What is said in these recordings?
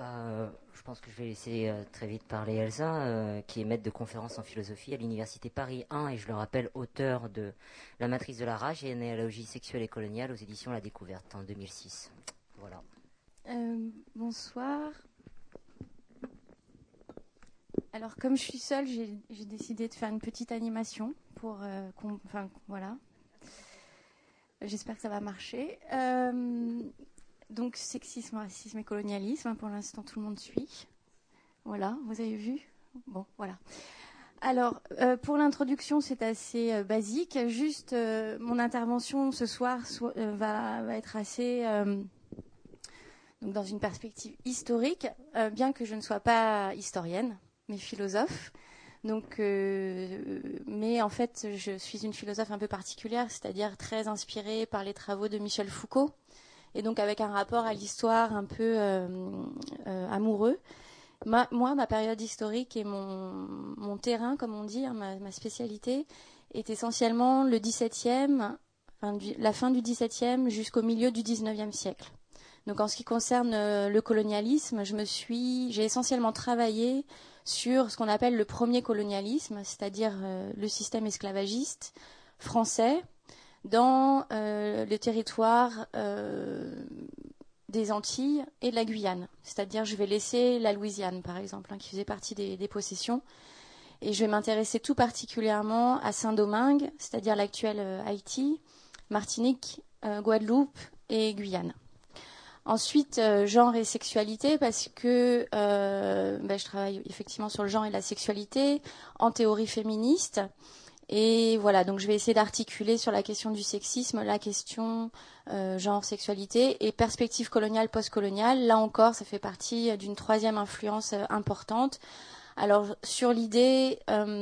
Je pense que je vais laisser très vite parler Elsa, qui est maître de conférence en philosophie à l'université Paris 1 et je le rappelle, auteur de La matrice de la rage et Généalogie sexuelle et coloniale aux éditions La Découverte en 2006. Voilà. Bonsoir. Alors, comme je suis seule, j'ai décidé de faire une petite animation pour voilà. J'espère que ça va marcher. Donc, sexisme, racisme et colonialisme. Pour l'instant, tout le monde suit. Voilà, vous avez vu ? Bon, voilà. Alors, pour l'introduction, c'est assez basique. Juste, mon intervention ce soir va être assez... donc dans une perspective historique, bien que je ne sois pas historienne, mais philosophe. Donc, mais en fait, je suis une philosophe un peu particulière, c'est-à-dire très inspirée par les travaux de Michel Foucault, et donc avec un rapport à l'histoire un peu amoureux. Moi, ma période historique et mon terrain, comme on dit, ma spécialité, est essentiellement le XVIIe, la fin du XVIIe jusqu'au milieu du XIXe siècle. Donc en ce qui concerne le colonialisme, j'ai essentiellement travaillé sur ce qu'on appelle le premier colonialisme, c'est-à-dire le système esclavagiste français dans le territoire des Antilles et de la Guyane. C'est-à-dire je vais laisser la Louisiane, par exemple, qui faisait partie des possessions. Et je vais m'intéresser tout particulièrement à Saint-Domingue, c'est-à-dire l'actuel Haïti, Martinique, Guadeloupe et Guyane. Ensuite, genre et sexualité, parce que je travaille effectivement sur le genre et la sexualité en théorie féministe. Et voilà, donc je vais essayer d'articuler sur la question du sexisme, la question genre, sexualité et perspective coloniale, post-coloniale. Là encore, ça fait partie d'une troisième influence importante. Alors, sur l'idée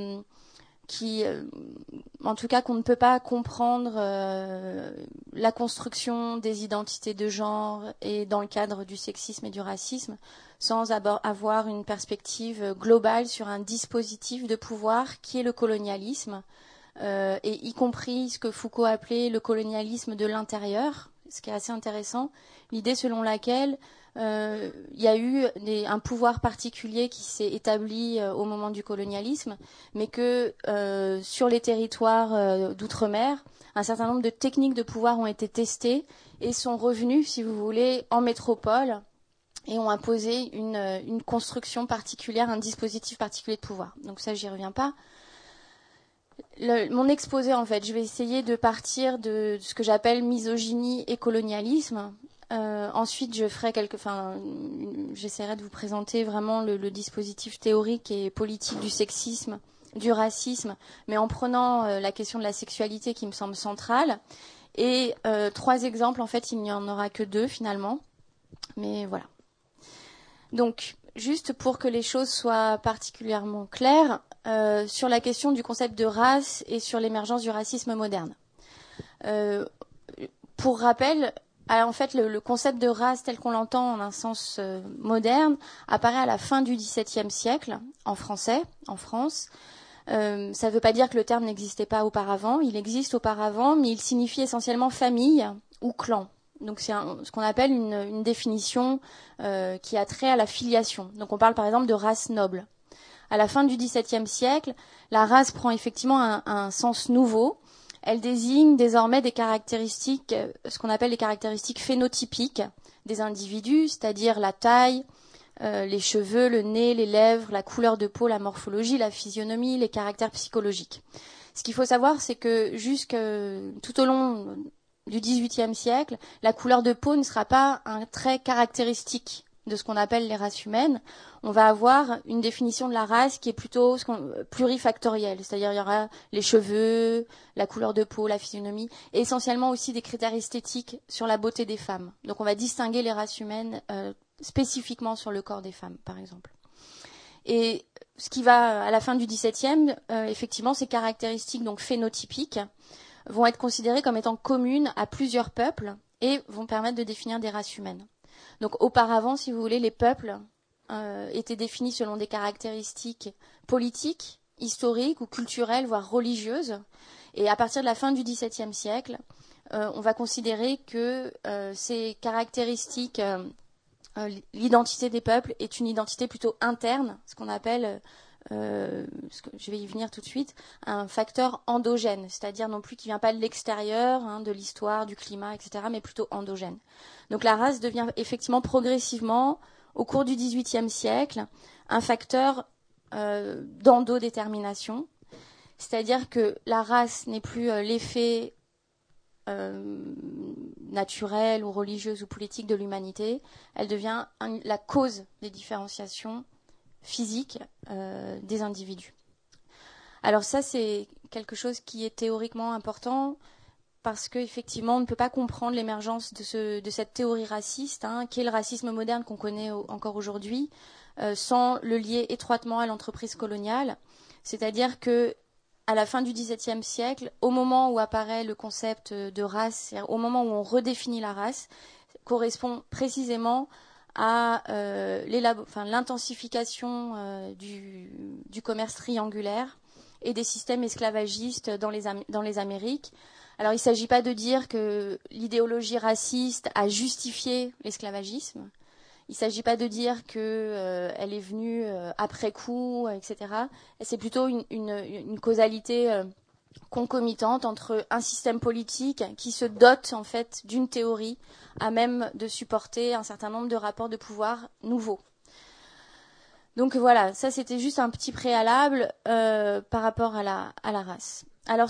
en tout cas, qu'on ne peut pas comprendre la construction des identités de genre et dans le cadre du sexisme et du racisme sans avoir une perspective globale sur un dispositif de pouvoir qui est le colonialisme, et y compris ce que Foucault appelait le colonialisme de l'intérieur, ce qui est assez intéressant, l'idée selon laquelle il y a eu un pouvoir particulier qui s'est établi au moment du colonialisme, mais que sur les territoires d'outre-mer, un certain nombre de techniques de pouvoir ont été testées et sont revenues, si vous voulez, en métropole et ont imposé une construction particulière, un dispositif particulier de pouvoir. Donc ça, j'y reviens pas. Mon exposé, en fait, je vais essayer de partir de ce que j'appelle misogynie et colonialisme. Ensuite, j'essaierai de vous présenter vraiment le dispositif théorique et politique du sexisme, du racisme, mais en prenant la question de la sexualité qui me semble centrale. Et 3 exemples, en fait, il n'y en aura que 2 finalement. Mais voilà. Donc, juste pour que les choses soient particulièrement claires, sur la question du concept de race et sur l'émergence du racisme moderne. Pour rappel, en fait, le concept de race tel qu'on l'entend en un sens moderne apparaît à la fin du XVIIe siècle en français, en France. Ça ne veut pas dire que le terme n'existait pas auparavant. Il existe auparavant, mais il signifie essentiellement famille ou clan. Donc c'est ce qu'on appelle une définition qui a trait à la filiation. Donc on parle par exemple de race noble. À la fin du XVIIe siècle, la race prend effectivement un sens nouveau. Elle désigne désormais des caractéristiques, ce qu'on appelle les caractéristiques phénotypiques des individus, c'est-à-dire la taille, les cheveux, le nez, les lèvres, la couleur de peau, la morphologie, la physionomie, les caractères psychologiques. Ce qu'il faut savoir, c'est que tout au long du XVIIIe siècle, la couleur de peau ne sera pas un trait caractéristique de ce qu'on appelle les races humaines. On va avoir une définition de la race qui est plutôt plurifactorielle, c'est-à-dire il y aura les cheveux, la couleur de peau, la physionomie, et essentiellement aussi des critères esthétiques sur la beauté des femmes. Donc on va distinguer les races humaines spécifiquement sur le corps des femmes, par exemple. Et ce qui va à la fin du XVIIe, effectivement, ces caractéristiques donc phénotypiques vont être considérées comme étant communes à plusieurs peuples et vont permettre de définir des races humaines. Donc auparavant, si vous voulez, les peuples étaient définis selon des caractéristiques politiques, historiques ou culturelles, voire religieuses. Et à partir de la fin du XVIIe siècle, on va considérer que ces caractéristiques l'identité des peuples est une identité plutôt interne, ce qu'on appelle, je vais y venir tout de suite, un facteur endogène, c'est-à-dire non plus qui ne vient pas de l'extérieur, de l'histoire, du climat, etc., mais plutôt endogène. Donc la race devient effectivement progressivement, au cours du XVIIIe siècle, un facteur d'endodétermination, c'est-à-dire que la race n'est plus l'effet naturelle ou religieuse ou politique de l'humanité, elle devient la cause des différenciations physiques des individus. Alors ça, c'est quelque chose qui est théoriquement important parce qu'effectivement, on ne peut pas comprendre l'émergence de cette théorie raciste, qui est le racisme moderne qu'on connaît encore aujourd'hui, sans le lier étroitement à l'entreprise coloniale. C'est-à-dire que à la fin du XVIIe siècle, au moment où apparaît le concept de race, c'est-à-dire au moment où on redéfinit la race, correspond précisément à l'intensification du commerce triangulaire et des systèmes esclavagistes dans les Amériques. Alors il ne s'agit pas de dire que l'idéologie raciste a justifié l'esclavagisme. Il ne s'agit pas de dire qu'elle est venue après coup, etc. Et c'est plutôt une causalité concomitante entre un système politique qui se dote en fait d'une théorie à même de supporter un certain nombre de rapports de pouvoir nouveaux. Donc voilà, ça c'était juste un petit préalable par rapport à la race. Alors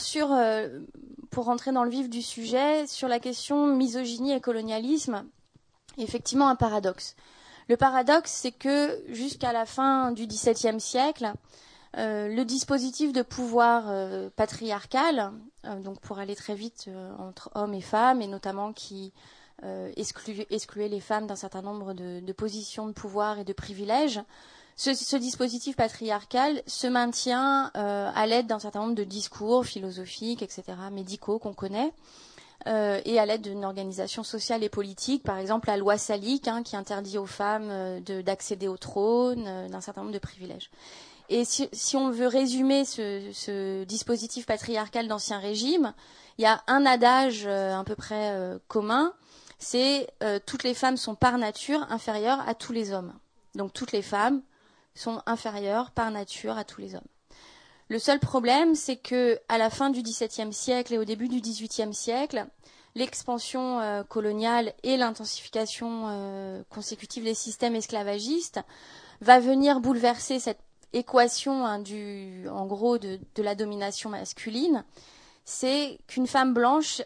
pour rentrer dans le vif du sujet, sur la question misogynie et colonialisme, effectivement un paradoxe. Le paradoxe, c'est que jusqu'à la fin du XVIIe siècle, le dispositif de pouvoir patriarcal, donc pour aller très vite entre hommes et femmes, et notamment qui excluait les femmes d'un certain nombre de positions de pouvoir et de privilèges, ce dispositif patriarcal se maintient à l'aide d'un certain nombre de discours philosophiques, etc., médicaux qu'on connaît, et à l'aide d'une organisation sociale et politique, par exemple la loi salique, qui interdit aux femmes d'accéder au trône, d'un certain nombre de privilèges. Et si on veut résumer ce dispositif patriarcal d'Ancien Régime, il y a un adage à peu près commun, c'est toutes les femmes sont par nature inférieures à tous les hommes. Donc toutes les femmes sont inférieures par nature à tous les hommes. Le seul problème, c'est que à la fin du XVIIe siècle et au début du XVIIIe siècle, l'expansion coloniale et l'intensification consécutive des systèmes esclavagistes va venir bouleverser cette équation en gros de la domination masculine. C'est qu'une femme blanche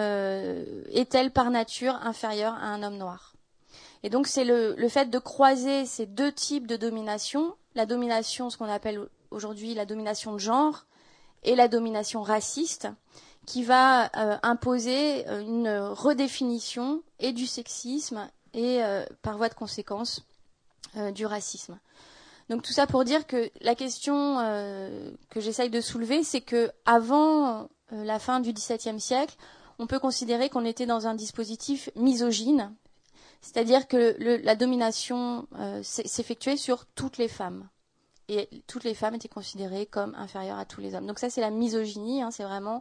est-elle par nature inférieure à un homme noir. Et donc c'est le fait de croiser ces deux types de domination, la domination, ce qu'on appelle aujourd'hui la domination de genre, et la domination raciste, qui va imposer une redéfinition et du sexisme et par voie de conséquence du racisme. Donc tout ça pour dire que la question que j'essaye de soulever, c'est que avant la fin du XVIIe siècle, on peut considérer qu'on était dans un dispositif misogyne, c'est-à-dire que la domination s'effectuait sur toutes les femmes. Et toutes les femmes étaient considérées comme inférieures à tous les hommes. Donc ça, c'est la misogynie, c'est vraiment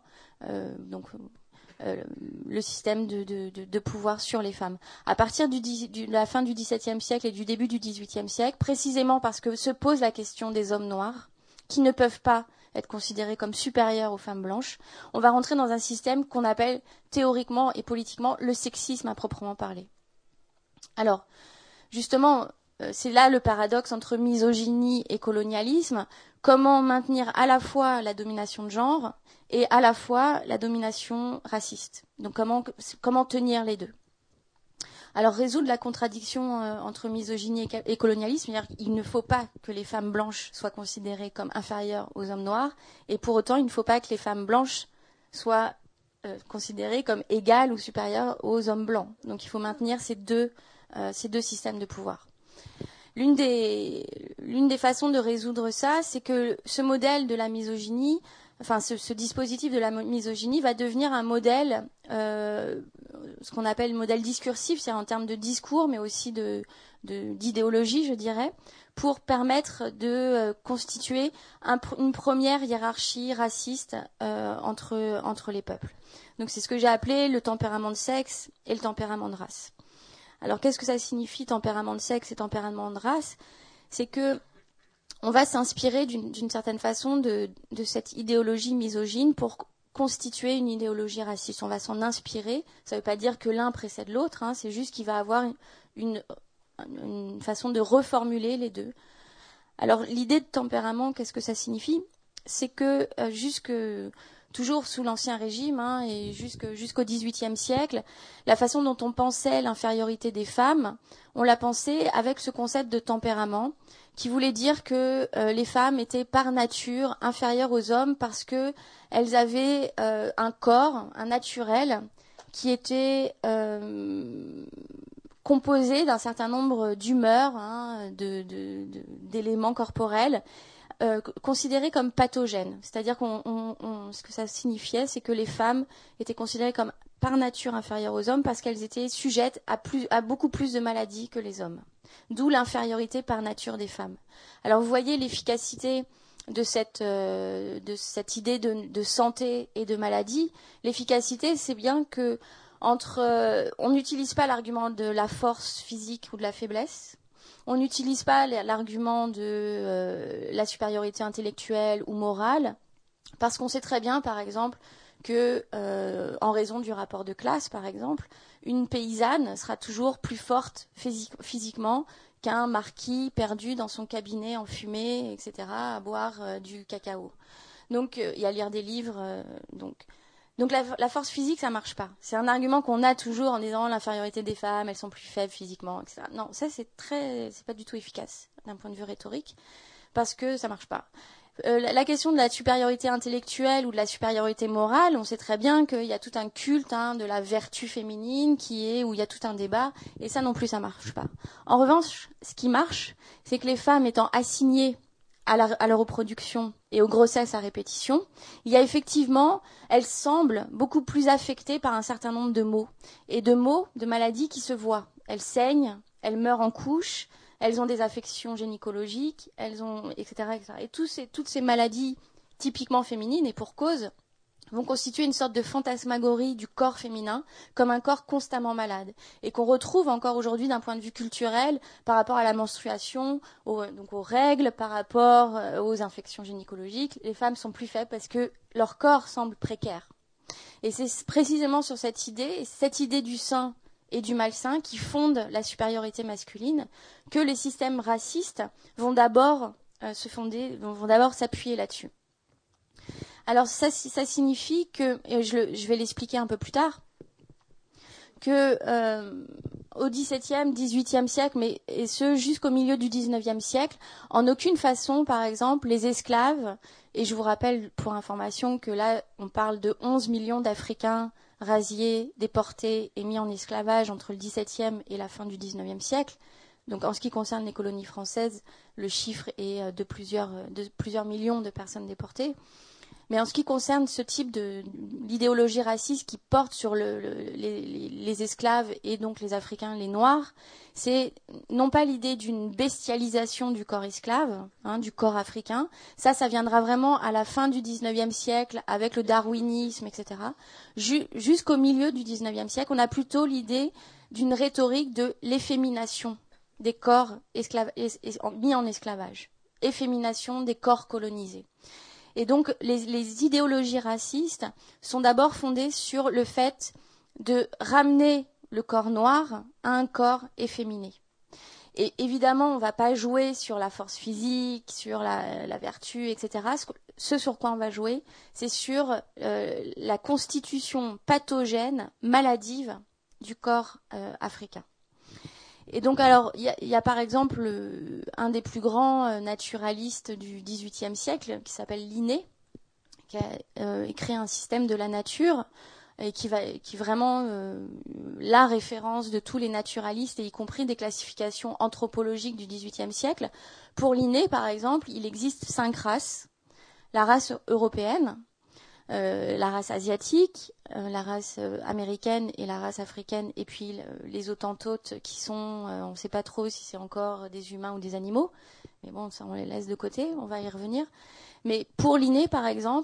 le système de pouvoir sur les femmes. À partir de la fin du XVIIe siècle et du début du XVIIIe siècle, précisément parce que se pose la question des hommes noirs, qui ne peuvent pas être considérés comme supérieurs aux femmes blanches, on va rentrer dans un système qu'on appelle théoriquement et politiquement le sexisme à proprement parler. Alors, justement, c'est là le paradoxe entre misogynie et colonialisme. Comment maintenir à la fois la domination de genre et à la fois la domination raciste. Donc comment tenir les deux. Alors résoudre la contradiction entre misogynie et colonialisme, c'est-à-dire qu'il ne faut pas que les femmes blanches soient considérées comme inférieures aux hommes noirs, et pour autant il ne faut pas que les femmes blanches soient considérées comme égales ou supérieures aux hommes blancs. Donc il faut maintenir ces deux systèmes de pouvoir. L'une des façons de résoudre ça, c'est que ce modèle de la misogynie, enfin ce dispositif de la misogynie va devenir un modèle, ce qu'on appelle le modèle discursif, c'est-à-dire en termes de discours, mais aussi d'idéologie, je dirais, pour permettre de constituer une première hiérarchie raciste entre les peuples. Donc c'est ce que j'ai appelé le tempérament de sexe et le tempérament de race. Alors qu'est-ce que ça signifie tempérament de sexe et tempérament de race? C'est que on va s'inspirer d'une certaine façon de cette idéologie misogyne pour constituer une idéologie raciste. On va s'en inspirer. Ça ne veut pas dire que l'un précède l'autre, hein, c'est juste qu'il va avoir une façon de reformuler les deux. Alors l'idée de tempérament, qu'est-ce que ça signifie? C'est que toujours sous l'Ancien Régime et jusqu'au XVIIIe siècle, la façon dont on pensait l'infériorité des femmes, on l'a pensé avec ce concept de tempérament, qui voulait dire que les femmes étaient par nature inférieures aux hommes parce que elles avaient un corps, un naturel, qui était composé d'un certain nombre d'humeurs, d'éléments corporels, considérés comme pathogènes. C'est-à-dire ce que ça signifiait, c'est que les femmes étaient considérées comme par nature inférieures aux hommes parce qu'elles étaient sujettes à beaucoup plus de maladies que les hommes. D'où l'infériorité par nature des femmes. Alors vous voyez l'efficacité de cette idée de santé et de maladie. L'efficacité, c'est bien que on n'utilise pas l'argument de la force physique ou de la faiblesse. On n'utilise pas l'argument de la supériorité intellectuelle ou morale, parce qu'on sait très bien, par exemple, que, en raison du rapport de classe, par exemple, une paysanne sera toujours plus forte physiquement qu'un marquis perdu dans son cabinet enfumé, etc., à boire du cacao. Donc, il y a à lire des livres. Donc la force physique, ça marche pas. C'est un argument qu'on a toujours en disant l'infériorité des femmes, elles sont plus faibles physiquement, etc. Non, ça c'est pas du tout efficace d'un point de vue rhétorique, parce que ça marche pas. La question de la supériorité intellectuelle ou de la supériorité morale, on sait très bien qu'il y a tout un culte de la vertu féminine où il y a tout un débat, et ça non plus ça marche pas. En revanche, ce qui marche, c'est que les femmes étant assignées à la reproduction et aux grossesses à répétition, il y a effectivement, elles semblent beaucoup plus affectées par un certain nombre de maux, et de maladies qui se voient. Elles saignent, elles meurent en couches, elles ont des affections gynécologiques, etc., etc. Et toutes ces maladies typiquement féminines, et pour cause, vont constituer une sorte de fantasmagorie du corps féminin comme un corps constamment malade, et qu'on retrouve encore aujourd'hui d'un point de vue culturel par rapport à la menstruation, donc aux règles, par rapport aux infections gynécologiques. Les femmes sont plus faibles parce que leur corps semble précaire. Et c'est précisément sur cette idée du sain et du malsain qui fonde la supériorité masculine que les systèmes racistes vont d'abord s'appuyer là-dessus. Alors ça signifie que, et je vais l'expliquer un peu plus tard, que au XVIIe, XVIIIe siècle, et ce jusqu'au milieu du XIXe siècle, en aucune façon, par exemple, les esclaves, et je vous rappelle pour information que là, on parle de 11 millions d'Africains rasiés, déportés et mis en esclavage entre le XVIIe et la fin du XIXe siècle. Donc en ce qui concerne les colonies françaises, le chiffre est de plusieurs millions de personnes déportées. Mais en ce qui concerne ce type d'idéologie raciste qui porte sur les esclaves et donc les Africains, les Noirs, c'est non pas l'idée d'une bestialisation du corps esclave, du corps africain. Ça viendra vraiment à la fin du XIXe siècle avec le darwinisme, etc. Jusqu'au milieu du XIXe siècle, on a plutôt l'idée d'une rhétorique de l'effémination des corps mis en esclavage, effémination des corps colonisés. Et donc, les idéologies racistes sont d'abord fondées sur le fait de ramener le corps noir à un corps efféminé. Et évidemment, on ne va pas jouer sur la force physique, sur la vertu, etc. Ce sur quoi on va jouer, c'est sur la constitution pathogène, maladive du corps africain. Et donc, alors, il y a par exemple un des plus grands naturalistes du XVIIIe siècle, qui s'appelle Linné, qui a créé un système de la nature, et qui vraiment la référence de tous les naturalistes, et y compris des classifications anthropologiques du XVIIIe siècle. Pour Linné, par exemple, il existe 5 races. La race européenne, la race asiatique, la race américaine et la race africaine, et puis les Hottentotes qui sont, on ne sait pas trop si c'est encore des humains ou des animaux, mais bon, ça on les laisse de côté, on va y revenir. Mais pour Linné, par exemple,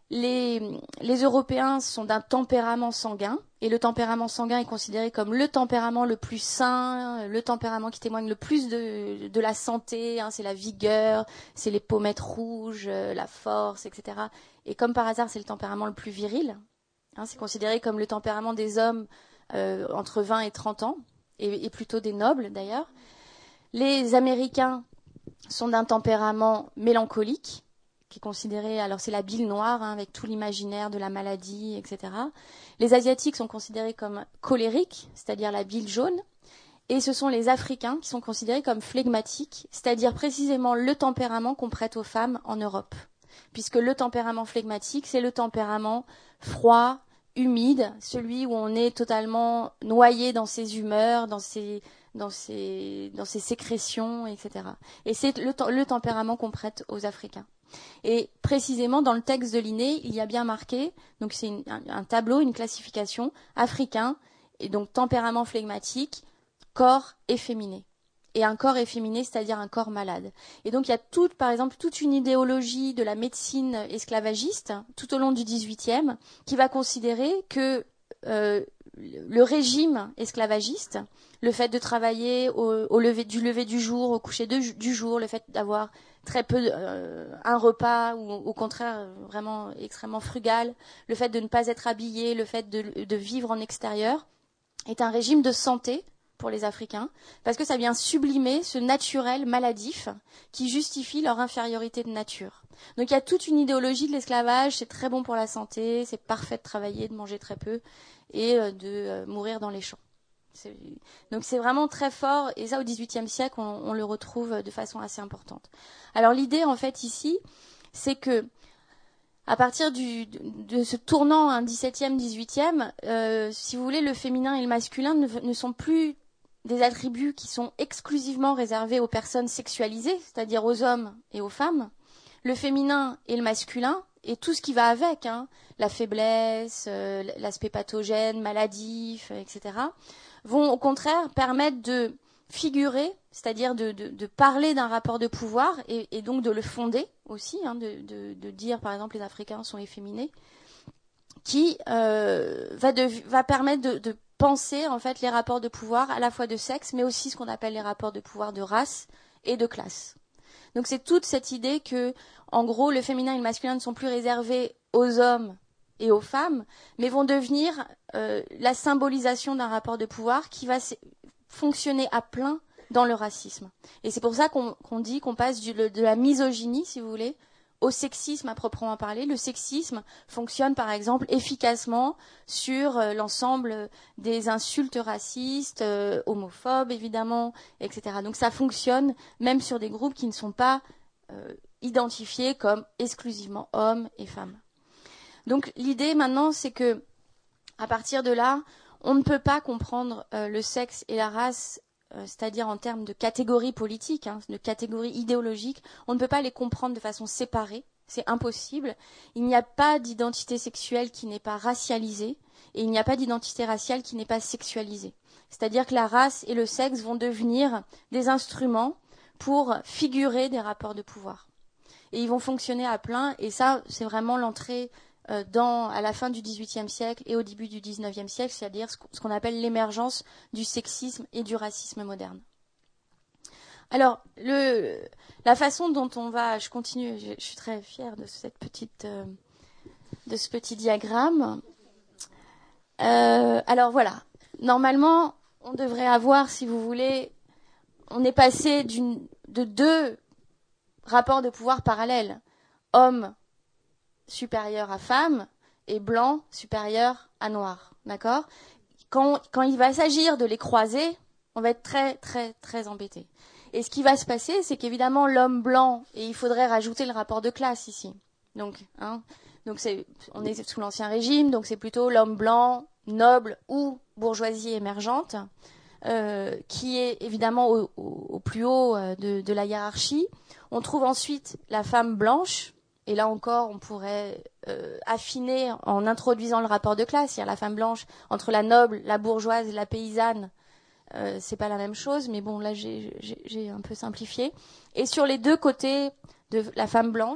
Les Européens sont d'un tempérament sanguin, et le tempérament sanguin est considéré comme le tempérament le plus sain, le tempérament qui témoigne le plus de la santé, hein, c'est la vigueur, c'est les pommettes rouges, la force, etc. Et comme par hasard, c'est le tempérament le plus viril, hein, c'est considéré comme le tempérament des hommes entre 20 et 30 ans, et plutôt des nobles d'ailleurs. Les Américains sont d'un tempérament mélancolique, qui est considéré, alors c'est la bile noire, hein, avec tout l'imaginaire de la maladie, etc. Les Asiatiques sont considérés comme colériques, c'est-à-dire la bile jaune, et ce sont les Africains qui sont considérés comme flegmatiques, c'est-à-dire précisément le tempérament qu'on prête aux femmes en Europe. Puisque le tempérament flegmatique, c'est le tempérament froid, humide, celui où on est totalement noyé dans ses humeurs, dans ses sécrétions, etc. Et c'est le tempérament qu'on prête aux Africains. Et précisément dans le texte de Linné, il y a bien marqué, donc c'est un tableau, une classification, africain, et donc tempérament flegmatique, corps efféminé. Et un corps efféminé, c'est-à-dire un corps malade. Et donc il y a par exemple, toute une idéologie de la médecine esclavagiste, tout au long du XVIIIe, qui va considérer que le régime esclavagiste, le fait de travailler du lever du jour au coucher du jour, le fait d'avoir très peu un repas ou au contraire vraiment extrêmement frugal, le fait de ne pas être habillé, le fait de vivre en extérieur, est un régime de santé pour les Africains, parce que ça vient sublimer ce naturel maladif qui justifie leur infériorité de nature. Donc il y a toute une idéologie de l'esclavage, c'est très bon pour la santé, c'est parfait de travailler, de manger très peu et de mourir dans les champs. Donc c'est vraiment très fort, et ça au XVIIIe siècle on le retrouve de façon assez importante. Alors l'idée en fait ici, c'est que à partir de ce tournant, hein, XVIIe, XVIIIe, si vous voulez, le féminin et le masculin ne sont plus des attributs qui sont exclusivement réservés aux personnes sexualisées, c'est-à-dire aux hommes et aux femmes. Le féminin et le masculin, et tout ce qui va avec, hein, la faiblesse, l'aspect pathogène, maladif, etc., vont au contraire permettre de figurer, c'est-à-dire de parler d'un rapport de pouvoir et donc de le fonder aussi, hein, de dire par exemple les Africains sont efféminés, qui va permettre de penser en fait les rapports de pouvoir à la fois de sexe, mais aussi ce qu'on appelle les rapports de pouvoir de race et de classe. Donc c'est toute cette idée que, en gros, le féminin et le masculin ne sont plus réservés aux hommes et aux femmes, mais vont devenir la symbolisation d'un rapport de pouvoir qui va fonctionner à plein dans le racisme. Et c'est pour ça qu'on dit qu'on passe de la misogynie, si vous voulez, au sexisme à proprement parler. Le sexisme fonctionne par exemple efficacement sur l'ensemble des insultes racistes, homophobes évidemment, etc. Donc ça fonctionne même sur des groupes qui ne sont pas identifiés comme exclusivement hommes et femmes. Donc l'idée maintenant, c'est que à partir de là, on ne peut pas comprendre le sexe et la race, c'est-à-dire en termes de catégories politiques, hein, de catégories idéologiques, on ne peut pas les comprendre de façon séparée, c'est impossible. Il n'y a pas d'identité sexuelle qui n'est pas racialisée, et il n'y a pas d'identité raciale qui n'est pas sexualisée. C'est-à-dire que la race et le sexe vont devenir des instruments pour figurer des rapports de pouvoir. Et ils vont fonctionner à plein, et ça, c'est vraiment l'entrée à la fin du XVIIIe siècle et au début du XIXe siècle, c'est-à-dire ce qu'on appelle l'émergence du sexisme et du racisme moderne. Alors, la façon dont je continue, je suis très fière de ce petit diagramme. Alors voilà, normalement, on devrait avoir, si vous voulez, on est passé de deux rapports de pouvoir parallèles. Homme supérieur à femme et blanc supérieur à noir. D'accord ? Quand il va s'agir de les croiser, on va être très, très, très embêté. Et ce qui va se passer, c'est qu'évidemment, l'homme blanc, et il faudrait rajouter le rapport de classe ici. Donc on est sous l'Ancien Régime, donc c'est plutôt l'homme blanc, noble ou bourgeoisie émergente, qui est évidemment au plus haut de la hiérarchie. On trouve ensuite la femme blanche, et là encore, on pourrait affiner en introduisant le rapport de classe, c'est-à-dire la femme blanche entre la noble, la bourgeoise et la paysanne. C'est pas la même chose, mais bon, là j'ai un peu simplifié. Et sur les deux côtés de la femme blanche,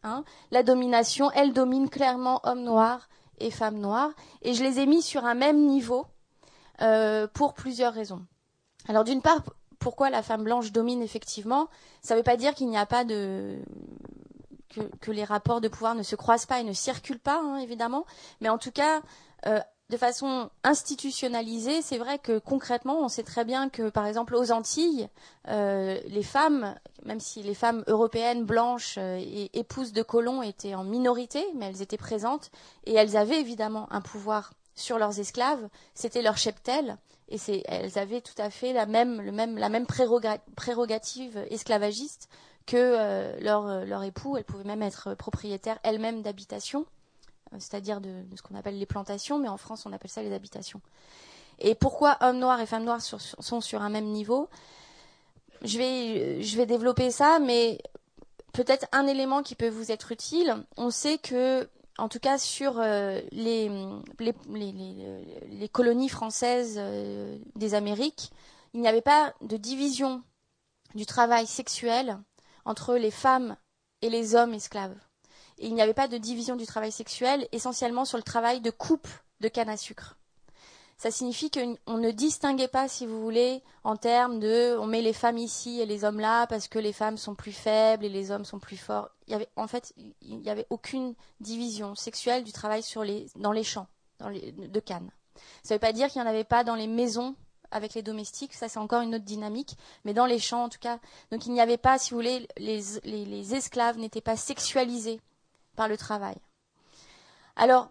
hein, la domination, elle domine clairement hommes noirs et femmes noires. Et je les ai mis sur un même niveau pour plusieurs raisons. Alors d'une part, pourquoi la femme blanche domine effectivement? Ça ne veut pas dire qu'il n'y a pas que les rapports de pouvoir ne se croisent pas et ne circulent pas, hein, évidemment. Mais en tout cas, de façon institutionnalisée, c'est vrai que concrètement, on sait très bien que, par exemple, aux Antilles, les femmes, même si les femmes européennes blanches et épouses de colons étaient en minorité, mais elles étaient présentes et elles avaient évidemment un pouvoir sur leurs esclaves. C'était leur cheptel et elles avaient tout à fait la même prérogative esclavagiste que leur époux. Elles pouvaient même être propriétaires elles-mêmes d'habitations, c'est-à-dire de ce qu'on appelle les plantations, mais en France on appelle ça les habitations. Et pourquoi hommes noirs et femmes noires sont sur un même niveau? Je vais développer ça, mais peut-être un élément qui peut vous être utile. On sait que, en tout cas sur les colonies françaises des Amériques, il n'y avait pas de division du travail sexuel entre les femmes et les hommes esclaves. Et il n'y avait pas de division du travail sexuel, essentiellement sur le travail de coupe de canne à sucre. Ça signifie qu'on ne distinguait pas, si vous voulez, en termes de on met les femmes ici et les hommes là parce que les femmes sont plus faibles et les hommes sont plus forts. Il n'y avait aucune division sexuelle du travail dans les champs de canne. Ça ne veut pas dire qu'il n'y en avait pas dans les maisons avec les domestiques, ça c'est encore une autre dynamique, mais dans les champs en tout cas. Donc il n'y avait pas, si vous voulez, les esclaves n'étaient pas sexualisés par le travail. Alors,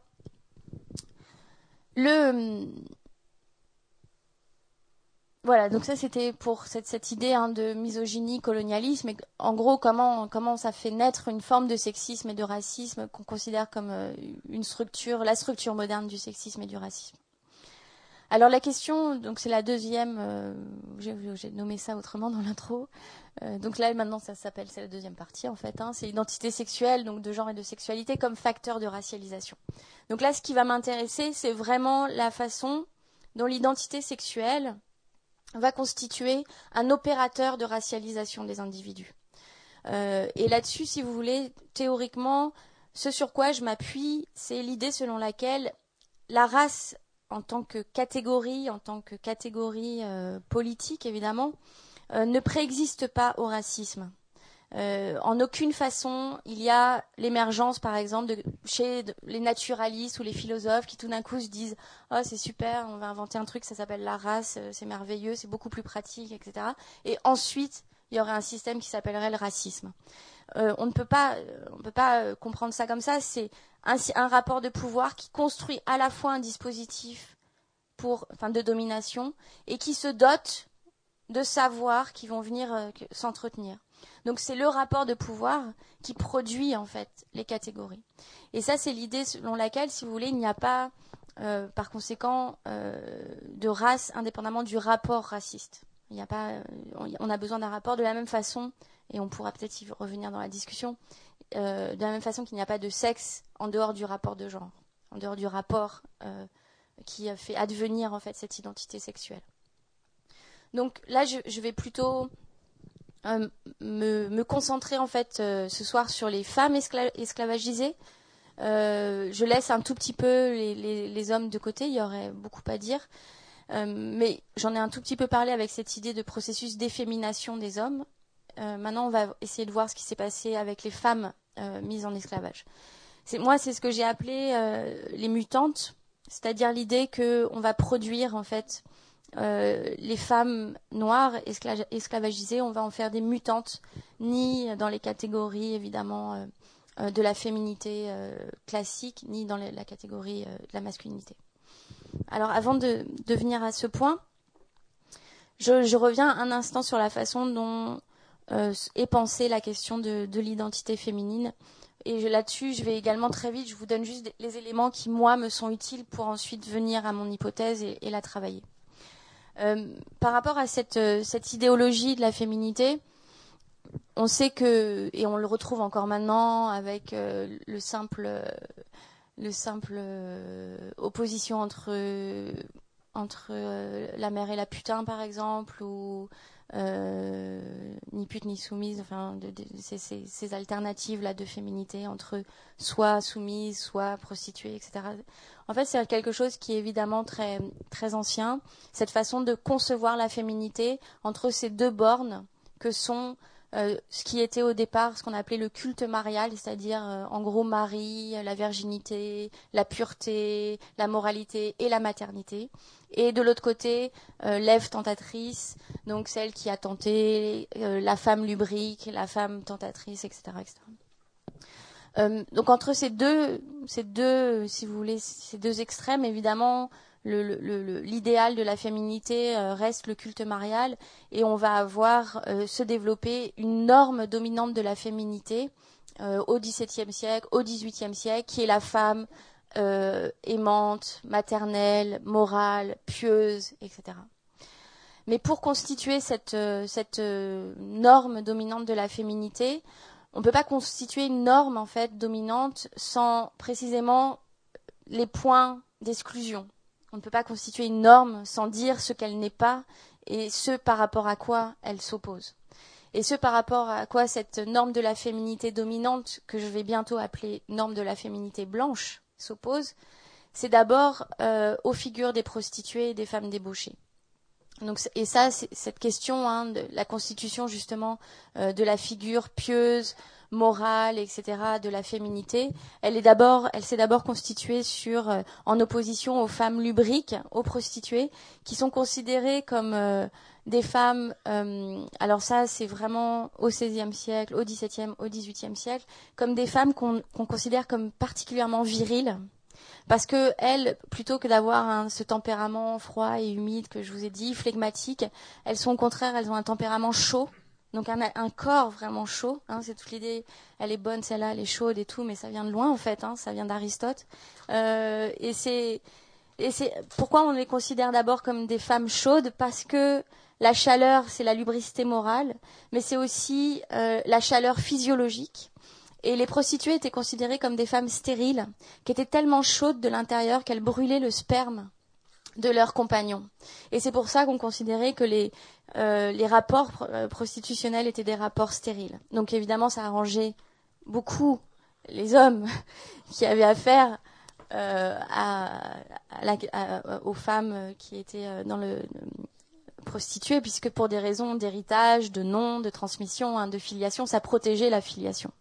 voilà, donc ça c'était pour cette idée de misogynie, colonialisme, et en gros comment ça fait naître une forme de sexisme et de racisme qu'on considère comme la structure moderne du sexisme et du racisme. Alors la question, donc c'est la deuxième, j'ai nommé ça autrement dans l'intro, donc là maintenant c'est la deuxième partie en fait, c'est identité sexuelle, donc de genre et de sexualité comme facteur de racialisation. Donc là ce qui va m'intéresser c'est vraiment la façon dont l'identité sexuelle va constituer un opérateur de racialisation des individus. Et là-dessus, si vous voulez, théoriquement, ce sur quoi je m'appuie, c'est l'idée selon laquelle la race en tant que catégorie politique évidemment, ne préexiste pas au racisme. En aucune façon, il y a l'émergence, par exemple, chez les naturalistes ou les philosophes qui tout d'un coup se disent « Oh, c'est super, on va inventer un truc, ça s'appelle la race, c'est merveilleux, c'est beaucoup plus pratique, etc. » Et ensuite, il y aurait un système qui s'appellerait le racisme. On ne peut pas comprendre ça comme ça. C'est un rapport de pouvoir qui construit à la fois un dispositif de domination et qui se dote de savoirs qui vont venir s'entretenir. Donc c'est le rapport de pouvoir qui produit en fait les catégories. Et ça c'est l'idée selon laquelle, si vous voulez, il n'y a pas par conséquent de race indépendamment du rapport raciste. Il n'y a pas, on a besoin d'un rapport de la même façon, et on pourra peut-être y revenir dans la discussion, de la même façon qu'il n'y a pas de sexe en dehors du rapport de genre, en dehors du rapport qui fait advenir en fait cette identité sexuelle. Donc là, je vais plutôt me concentrer en fait ce soir sur les femmes esclavagisées. Je laisse un tout petit peu les hommes de côté, il y aurait beaucoup à dire. Mais j'en ai un tout petit peu parlé avec cette idée de processus d'effémination des hommes. Maintenant, on va essayer de voir ce qui s'est passé avec les femmes mises en esclavage. C'est ce que j'ai appelé les mutantes, c'est-à-dire l'idée qu'on va produire en fait les femmes noires esclavagisées, on va en faire des mutantes, ni dans les catégories évidemment de la féminité classique, ni dans la catégorie de la masculinité. Alors avant de venir à ce point, je reviens un instant sur la façon dont est pensée la question de l'identité féminine. Et là-dessus, je vais également très vite, je vous donne juste les éléments qui, moi, me sont utiles pour ensuite venir à mon hypothèse et la travailler. Par rapport à cette idéologie de la féminité, on sait que, et on le retrouve encore maintenant avec le simple opposition entre la mère et la putain, par exemple, ou ni pute ni soumise, enfin ces alternatives là de féminité entre soit soumise, soit prostituée, etc. En fait, c'est quelque chose qui est évidemment très très ancien, cette façon de concevoir la féminité entre ces deux bornes que sont ce qui était au départ ce qu'on appelait le culte marial, c'est-à-dire en gros Marie, la virginité, la pureté, la moralité et la maternité. Et de l'autre côté, l'Ève tentatrice, donc celle qui a tenté, la femme lubrique, la femme tentatrice, etc., etc. Donc entre ces deux, si vous voulez, ces deux extrêmes, évidemment, l'idéal de la féminité reste le culte marial, et on va avoir se développer une norme dominante de la féminité au XVIIe siècle, au XVIIIe siècle, qui est la femme aimante, maternelle, morale, pieuse, etc. Mais pour constituer cette norme dominante de la féminité, on ne peut pas constituer une norme en fait dominante sans précisément les points d'exclusion. On ne peut pas constituer une norme sans dire ce qu'elle n'est pas et ce par rapport à quoi elle s'oppose. Et ce par rapport à quoi cette norme de la féminité dominante, que je vais bientôt appeler norme de la féminité blanche, s'oppose, c'est d'abord aux figures des prostituées et des femmes débauchées. Donc, et ça, c'est cette question de la constitution justement de la figure pieuse, morale, etc., de la féminité, elle s'est d'abord constituée en opposition aux femmes lubriques, aux prostituées, qui sont considérées comme des femmes. Alors ça, c'est vraiment au XVIe siècle, au XVIIe, au XVIIIe siècle, comme des femmes qu'on considère comme particulièrement viriles. Parce que elles, plutôt que d'avoir ce tempérament froid et humide que je vous ai dit, flegmatique, elles sont au contraire, elles ont un tempérament chaud, donc un corps vraiment chaud. C'est toute l'idée. Elle est bonne, celle-là, elle est chaude et tout, mais ça vient de loin en fait. Ça vient d'Aristote. Et c'est pourquoi on les considère d'abord comme des femmes chaudes, parce que la chaleur, c'est la lubricité morale, mais c'est aussi la chaleur physiologique. Et les prostituées étaient considérées comme des femmes stériles, qui étaient tellement chaudes de l'intérieur qu'elles brûlaient le sperme de leurs compagnons. Et c'est pour ça qu'on considérait que les rapports prostitutionnels étaient des rapports stériles. Donc évidemment, ça arrangeait beaucoup les hommes qui avaient affaire aux femmes qui étaient dans le prostituées, puisque pour des raisons d'héritage, de nom, de transmission, de filiation, ça protégeait la filiation.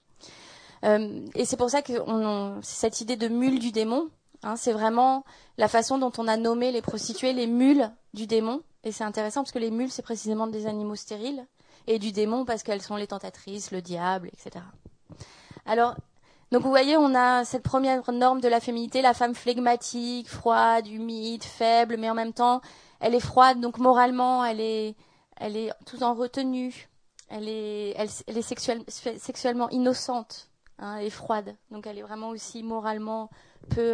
Et c'est pour ça que cette idée de mule du démon, c'est vraiment la façon dont on a nommé les prostituées les mules du démon. Et c'est intéressant parce que les mules, c'est précisément des animaux stériles, et du démon parce qu'elles sont les tentatrices, le diable, etc. Alors, donc vous voyez, on a cette première norme de la féminité, la femme flegmatique, froide, humide, faible, mais en même temps, elle est froide, donc moralement, elle est tout en retenue, elle est sexuellement innocente. Elle est froide, donc elle est vraiment aussi moralement peu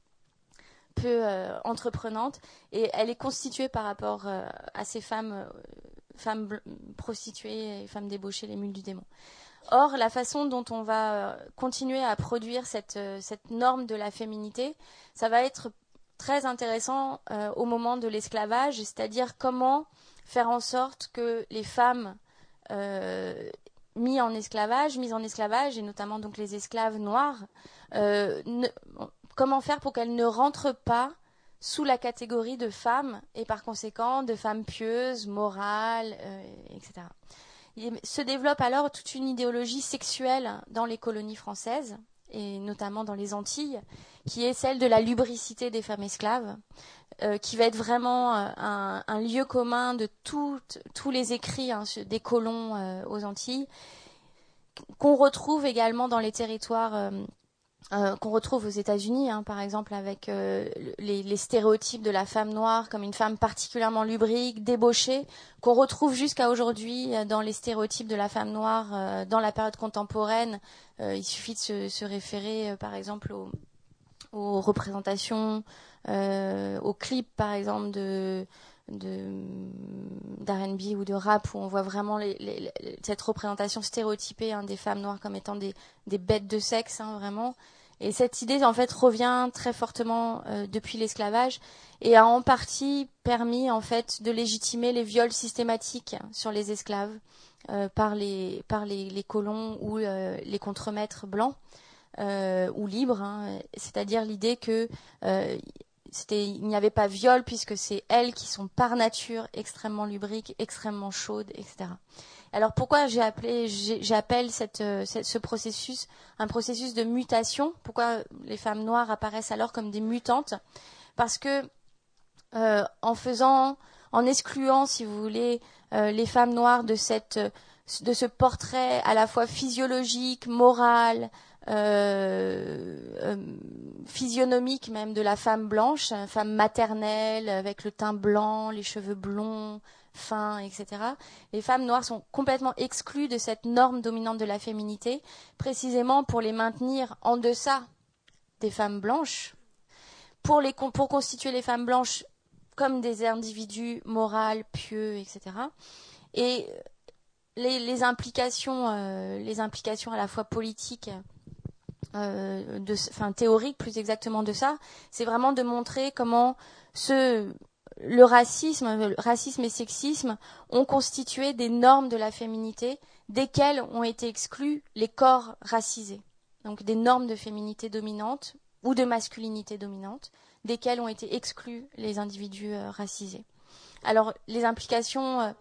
entreprenante, et elle est constituée par rapport à ces femmes prostituées et femmes débauchées, les mules du démon. Or, la façon dont on va continuer à produire cette norme de la féminité, ça va être très intéressant au moment de l'esclavage, c'est-à-dire comment faire en sorte que les femmes mises en esclavage, et notamment donc les esclaves noirs, comment faire pour qu'elles ne rentrent pas sous la catégorie de femmes, et par conséquent de femmes pieuses, morales, etc. Il se développe alors toute une idéologie sexuelle dans les colonies françaises, et notamment dans les Antilles, qui est celle de la lubricité des femmes esclaves, qui va être vraiment un lieu commun de tous les écrits des colons aux Antilles, qu'on retrouve également dans les territoires, qu'on retrouve aux États-Unis, par exemple, avec les stéréotypes de la femme noire comme une femme particulièrement lubrique, débauchée, qu'on retrouve jusqu'à aujourd'hui dans les stéréotypes de la femme noire dans la période contemporaine. Il suffit de se référer, par exemple, aux représentations, aux clips, par exemple, d'R&B ou de rap, où on voit vraiment cette représentation stéréotypée des femmes noires comme étant des bêtes de sexe, vraiment. Et cette idée, en fait, revient très fortement depuis l'esclavage et a en partie permis, en fait, de légitimer les viols systématiques sur les esclaves par les colons ou les contremaîtres blancs ou libres. Hein. C'est-à-dire l'idée que il n'y avait pas viol puisque c'est elles qui sont par nature extrêmement lubriques, extrêmement chaudes, etc. Alors pourquoi j'appelle ce processus un processus de mutation? Pourquoi les femmes noires apparaissent alors comme des mutantes? Parce que en excluant, si vous voulez, les femmes noires de ce portrait à la fois physiologique, moral, physionomique même de la femme blanche, femme maternelle avec le teint blanc, les cheveux blonds, fins, etc. Les femmes noires sont complètement exclues de cette norme dominante de la féminité, précisément pour les maintenir en deçà des femmes blanches, pour constituer les femmes blanches comme des individus moraux, pieux, etc. Et les implications à la fois politiques, théoriques plus exactement de ça, c'est vraiment de montrer comment le racisme et sexisme ont constitué des normes de la féminité desquelles ont été exclus les corps racisés. Donc des normes de féminité dominante ou de masculinité dominante, desquelles ont été exclus les individus racisés. Alors, les implications...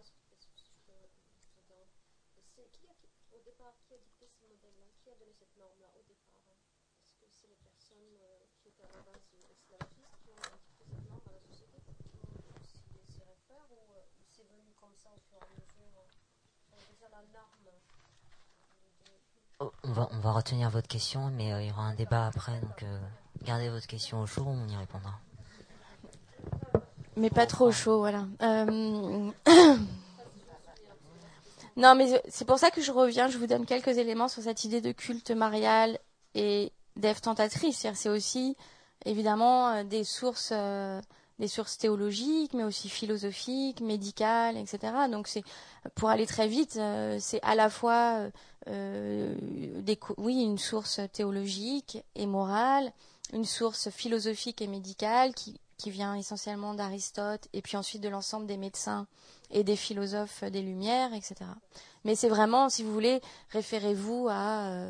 On va retenir votre question, mais il y aura un débat après, donc gardez votre question au chaud, on y répondra. Mais pas trop chaud, voilà. Non, mais c'est pour ça que je reviens, je vous donne quelques éléments sur cette idée de culte marial et d'Ève tentatrice. C'est aussi, évidemment, des sources théologiques, mais aussi philosophiques, médicales, etc. Donc, pour aller très vite, c'est à la fois une source théologique et morale, une source philosophique et médicale qui vient essentiellement d'Aristote et puis ensuite de l'ensemble des médecins et des philosophes des Lumières, etc. Mais c'est vraiment, si vous voulez, référez-vous à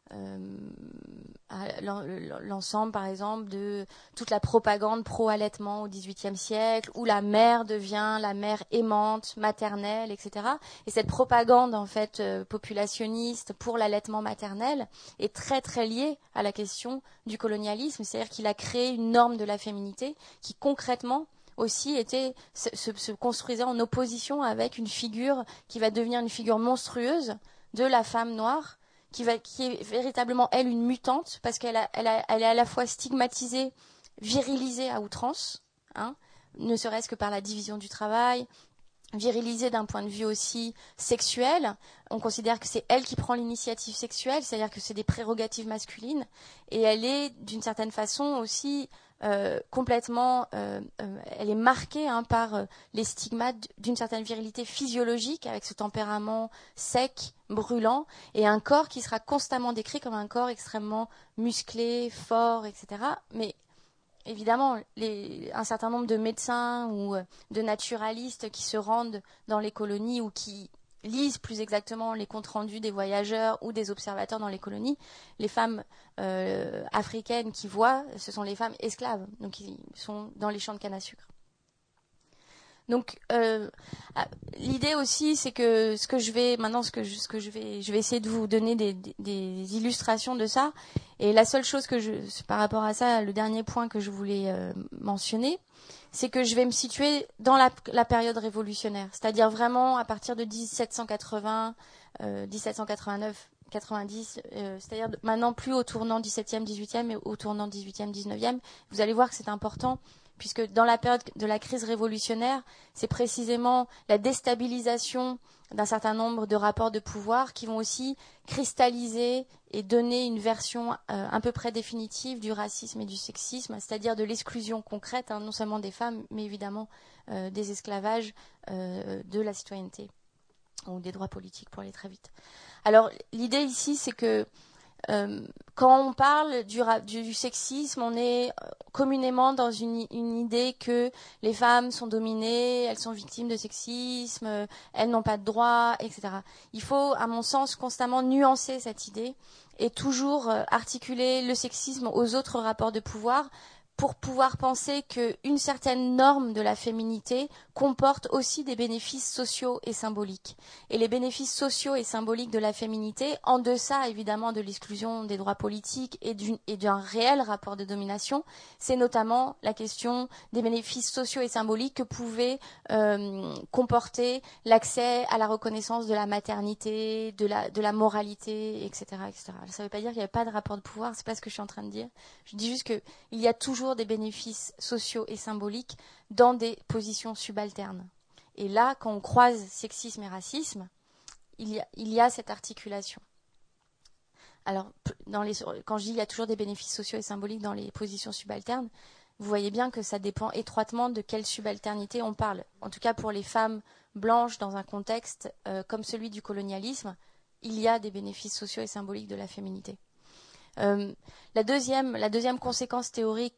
l'ensemble, par exemple, de toute la propagande pro-allaitement au XVIIIe siècle, où la mère devient la mère aimante, maternelle, etc. Et cette propagande, en fait, populationniste pour l'allaitement maternel est très, très liée à la question du colonialisme. C'est-à-dire qu'il a créé une norme de la féminité qui, concrètement, aussi se construisait en opposition avec une figure qui va devenir une figure monstrueuse de la femme noire, qui est véritablement, elle, une mutante, parce qu'elle est à la fois stigmatisée, virilisée à outrance, hein, ne serait-ce que par la division du travail, virilisée d'un point de vue aussi sexuel. On considère que c'est elle qui prend l'initiative sexuelle, c'est-à-dire que c'est des prérogatives masculines, et elle est, d'une certaine façon, aussi complètement, elle est marquée par les stigmates d'une certaine virilité physiologique, avec ce tempérament sec, brûlant, et un corps qui sera constamment décrit comme un corps extrêmement musclé, fort, etc. Mais évidemment, un certain nombre de médecins ou de naturalistes qui se rendent dans les colonies ou qui lisent plus exactement les comptes rendus des voyageurs ou des observateurs dans les colonies, les femmes africaines qui voient, ce sont les femmes esclaves, donc ils sont dans les champs de canne à sucre. Donc l'idée aussi, c'est que je vais essayer de vous donner des illustrations de ça. Et la seule chose par rapport à ça, le dernier point que je voulais mentionner, c'est que je vais me situer dans la période révolutionnaire, c'est-à-dire vraiment à partir de 1780, 1789, 90, c'est-à-dire maintenant plus au tournant 17e, 18e, mais au tournant 18e, 19e. Vous allez voir que c'est important, puisque dans la période de la crise révolutionnaire, c'est précisément la déstabilisation d'un certain nombre de rapports de pouvoir qui vont aussi cristalliser et donner une version à peu près définitive du racisme et du sexisme, c'est-à-dire de l'exclusion concrète, non seulement des femmes, mais évidemment des esclavages, de la citoyenneté ou des droits politiques, pour aller très vite. Alors l'idée ici, c'est que Quand on parle du sexisme, on est communément dans une idée que les femmes sont dominées, elles sont victimes de sexisme, elles n'ont pas de droits, etc. Il faut, à mon sens, constamment nuancer cette idée et toujours articuler le sexisme aux autres rapports de pouvoir pour pouvoir penser qu'une certaine norme de la féminité comporte aussi des bénéfices sociaux et symboliques. Et les bénéfices sociaux et symboliques de la féminité, en deçà évidemment de l'exclusion des droits politiques et d'un réel rapport de domination, c'est notamment la question des bénéfices sociaux et symboliques que pouvait comporter l'accès à la reconnaissance de la maternité, de la moralité, etc., etc. Ça ne veut pas dire qu'il n'y avait pas de rapport de pouvoir, c'est pas ce que je suis en train de dire. Je dis juste qu'il y a toujours des bénéfices sociaux et symboliques dans des positions subalternes. Et là, quand on croise sexisme et racisme, il y a cette articulation. Alors, quand je dis il y a toujours des bénéfices sociaux et symboliques dans les positions subalternes, vous voyez bien que ça dépend étroitement de quelle subalternité on parle. En tout cas, pour les femmes blanches, dans un contexte comme celui du colonialisme, il y a des bénéfices sociaux et symboliques de la féminité. La deuxième conséquence théorique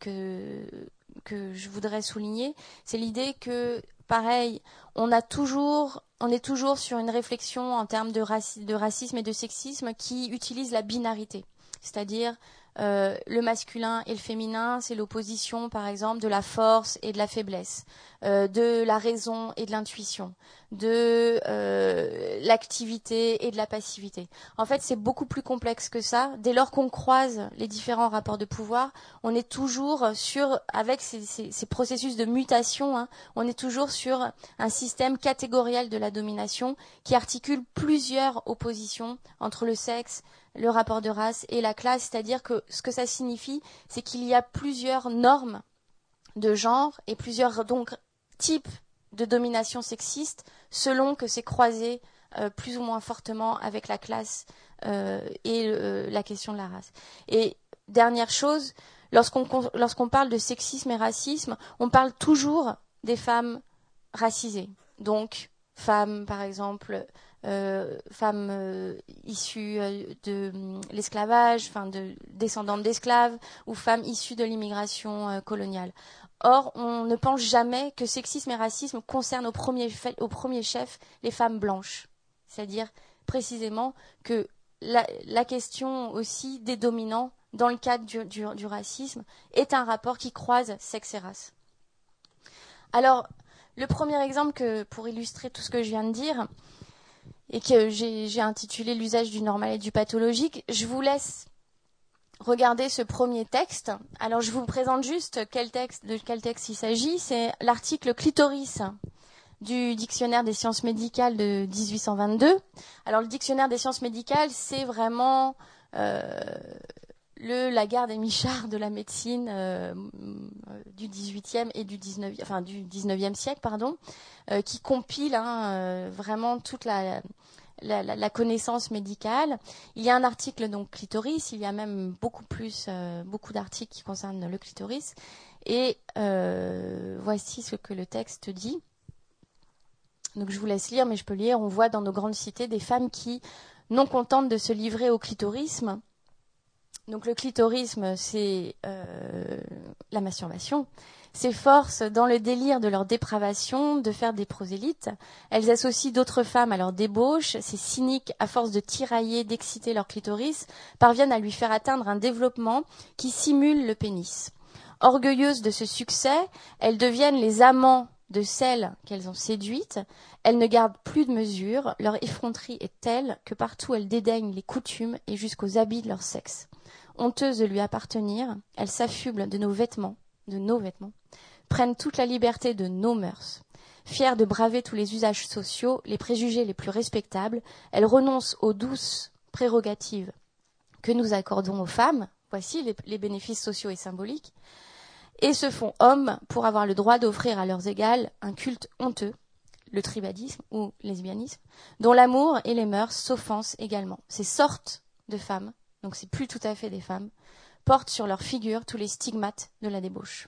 que je voudrais souligner, c'est l'idée que, pareil, on est toujours sur une réflexion en termes de racisme et de sexisme qui utilise la binarité, c'est-à-dire le masculin et le féminin, c'est l'opposition, par exemple, de la force et de la faiblesse, de la raison et de l'intuition, de l'activité et de la passivité. En fait, c'est beaucoup plus complexe que ça. Dès lors qu'on croise les différents rapports de pouvoir, on est toujours avec ces processus de mutation, on est toujours sur un système catégoriel de la domination qui articule plusieurs oppositions entre le sexe, le rapport de race et la classe, c'est-à-dire que ce que ça signifie, c'est qu'il y a plusieurs normes de genre et plusieurs donc types de domination sexiste selon que c'est croisé plus ou moins fortement avec la classe et la question de la race. Et dernière chose, lorsqu'on parle de sexisme et racisme, on parle toujours des femmes racisées. Donc, femmes, par exemple, femmes issues de l'esclavage, de descendantes d'esclaves, ou femmes issues de l'immigration coloniale. Or, on ne pense jamais que sexisme et racisme concernent au premier chef les femmes blanches. C'est-à-dire précisément que la question aussi des dominants dans le cadre du racisme est un rapport qui croise sexe et race. Alors, le premier exemple pour illustrer tout ce que je viens de dire, et que j'ai intitulé l'usage du normal et du pathologique, je vous laisse regarder ce premier texte. Alors, je vous présente juste de quel texte il s'agit. C'est l'article clitoris du dictionnaire des sciences médicales de 1822. Alors, le dictionnaire des sciences médicales, c'est vraiment la gare des Michards de la médecine du 18e et du 19e siècle, qui compile vraiment toute la connaissance médicale. Il y a un article donc clitoris, il y a même beaucoup d'articles qui concernent le clitoris. Et voici ce que le texte dit. Donc je vous laisse lire, mais je peux lire. On voit dans nos grandes cités des femmes qui, non contentes de se livrer au clitorisme. Donc le clitorisme, c'est la masturbation. S'efforcent, dans le délire de leur dépravation, de faire des prosélytes. Elles associent d'autres femmes à leur débauche. Ces cyniques, à force de tirailler, d'exciter leur clitoris, parviennent à lui faire atteindre un développement qui simule le pénis. Orgueilleuses de ce succès, elles deviennent les amants de celles qu'elles ont séduites. Elles ne gardent plus de mesure. Leur effronterie est telle que partout elles dédaignent les coutumes et jusqu'aux habits de leur sexe. Honteuses de lui appartenir, elles s'affublent de nos vêtements, prennent toute la liberté de nos mœurs. Fières de braver tous les usages sociaux, les préjugés les plus respectables, elles renoncent aux douces prérogatives que nous accordons aux femmes, voici les bénéfices sociaux et symboliques, et se font hommes pour avoir le droit d'offrir à leurs égales un culte honteux, le tribadisme ou lesbianisme, dont l'amour et les mœurs s'offensent également. Ces sortes de femmes, donc c'est plus tout à fait des femmes, portent sur leur figure tous les stigmates de la débauche.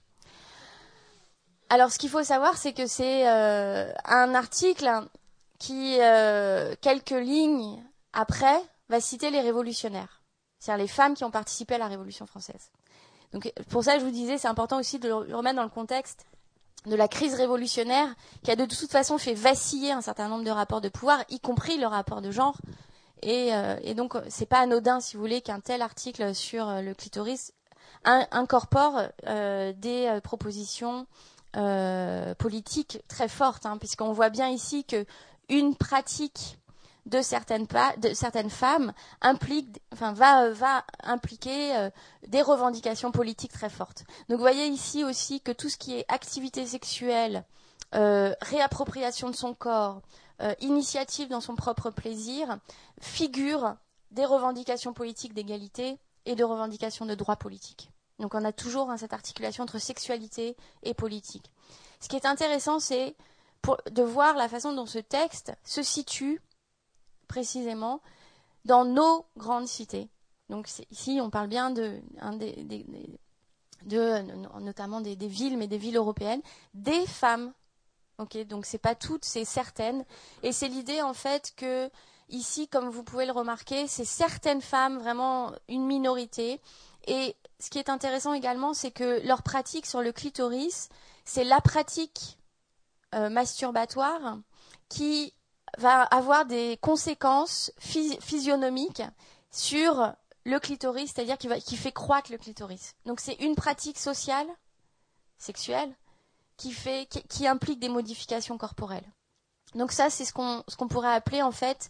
Alors, ce qu'il faut savoir, c'est que c'est un article qui, quelques lignes après, va citer les révolutionnaires. c'est-à-dire les femmes qui ont participé à la Révolution française. Donc pour ça, je vous disais, c'est important aussi de le remettre dans le contexte de la crise révolutionnaire qui a de toute façon fait vaciller un certain nombre de rapports de pouvoir, y compris le rapport de genre. Et donc, c'est pas anodin, si vous voulez, qu'un tel article sur le clitoris incorpore des propositions politiques très fortes, hein, puisqu'on voit bien ici que une pratique de certaines femmes va impliquer des revendications politiques très fortes. Donc vous voyez ici aussi que tout ce qui est activité sexuelle, réappropriation de son corps, initiative dans son propre plaisir, figure des revendications politiques d'égalité et de revendications de droits politiques. Donc on a toujours cette articulation entre sexualité et politique. Ce qui est intéressant, c'est de voir la façon dont ce texte se situe précisément dans nos grandes cités. Donc ici, on parle bien notamment des villes, mais des villes européennes, des femmes. Okay, donc c'est pas toutes, c'est certaines. Et c'est l'idée en fait que ici, comme vous pouvez le remarquer, c'est certaines femmes, vraiment une minorité. Et ce qui est intéressant également, c'est que leur pratique sur le clitoris, c'est la pratique masturbatoire qui va avoir des conséquences physionomiques sur le clitoris, c'est-à-dire qui fait croître le clitoris. Donc c'est une pratique sociale, sexuelle, qui implique des modifications corporelles. Donc ça, c'est ce qu'on pourrait appeler en fait,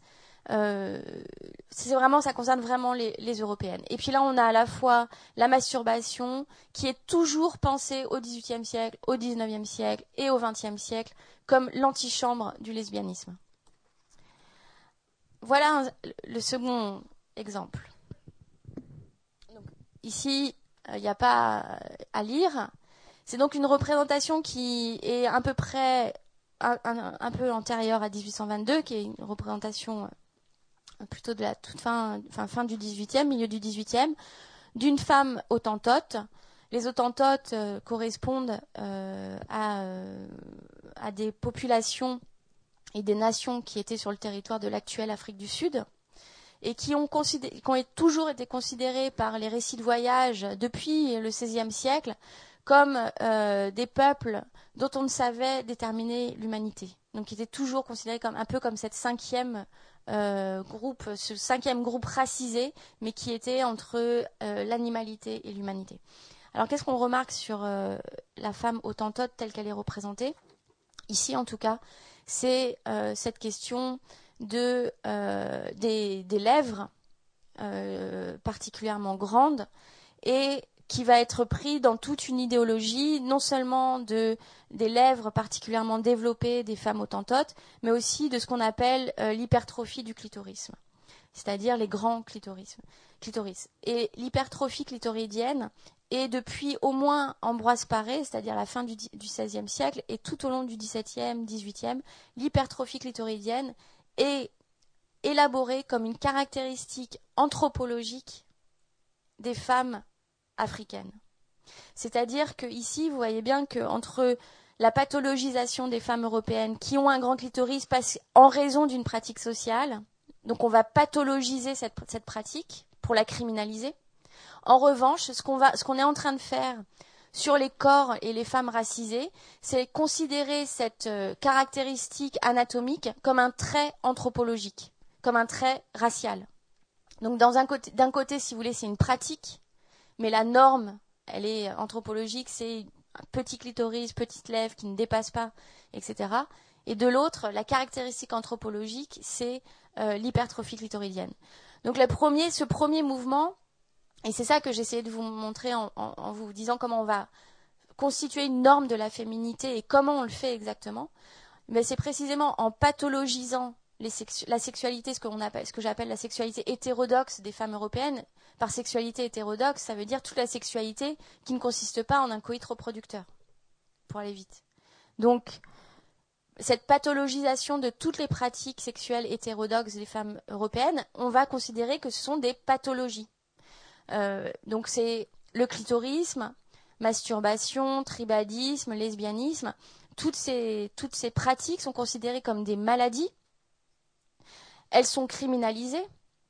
ça concerne vraiment les européennes. Et puis là, on a à la fois la masturbation qui est toujours pensée au XVIIIe siècle, au XIXe siècle et au XXe siècle comme l'antichambre du lesbianisme. Voilà le second exemple. Donc, ici, il n'y a pas à lire. C'est donc une représentation qui est à peu près un peu antérieure à 1822, qui est une représentation plutôt de la toute fin du XVIIIe, milieu du XVIIIe, d'une femme autantote. Les autantotes correspondent à des populations et des nations qui étaient sur le territoire de l'actuelle Afrique du Sud et qui ont toujours été considérées par les récits de voyage depuis le XVIe siècle comme des peuples dont on ne savait déterminer l'humanité. Donc qui étaient toujours considérés comme un peu comme cette cinquième groupe racisé, mais qui était entre l'animalité et l'humanité. Alors qu'est-ce qu'on remarque sur la femme autantote telle qu'elle est représentée ? Ici en tout cas, c'est cette question des lèvres particulièrement grandes et qui va être pris dans toute une idéologie, non seulement des lèvres particulièrement développées des femmes autantotes, mais aussi de ce qu'on appelle l'hypertrophie du clitorisme, c'est-à-dire les grands clitoris. Et l'hypertrophie clitoridienne est depuis au moins Ambroise Paré, c'est-à-dire la fin du XVIe siècle, et tout au long du XVIIe, XVIIIe, l'hypertrophie clitoridienne est élaborée comme une caractéristique anthropologique des femmes africaines. C'est-à-dire que ici, vous voyez bien qu'entre la pathologisation des femmes européennes qui ont un grand clitoris en raison d'une pratique sociale, donc on va pathologiser cette pratique pour la criminaliser. En revanche, ce qu'on est en train de faire sur les corps et les femmes racisées, c'est considérer cette caractéristique anatomique comme un trait anthropologique, comme un trait racial. Donc d'un côté, si vous voulez, c'est une pratique, mais la norme, elle est anthropologique, c'est un petit clitoris, petite lèvre qui ne dépasse pas, etc. Et de l'autre, la caractéristique anthropologique, c'est l'hypertrophie clitoridienne. Donc ce premier mouvement, et c'est ça que j'essayais de vous montrer en vous disant comment on va constituer une norme de la féminité et comment on le fait exactement, mais c'est précisément en pathologisant la sexualité, ce que j'appelle la sexualité hétérodoxe des femmes européennes. Par sexualité hétérodoxe, ça veut dire toute la sexualité qui ne consiste pas en un coït reproducteur, pour aller vite. Donc, cette pathologisation de toutes les pratiques sexuelles hétérodoxes des femmes européennes, on va considérer que ce sont des pathologies. Donc c'est le clitorisme, masturbation, tribadisme, lesbianisme, toutes ces pratiques sont considérées comme des maladies. Elles sont criminalisées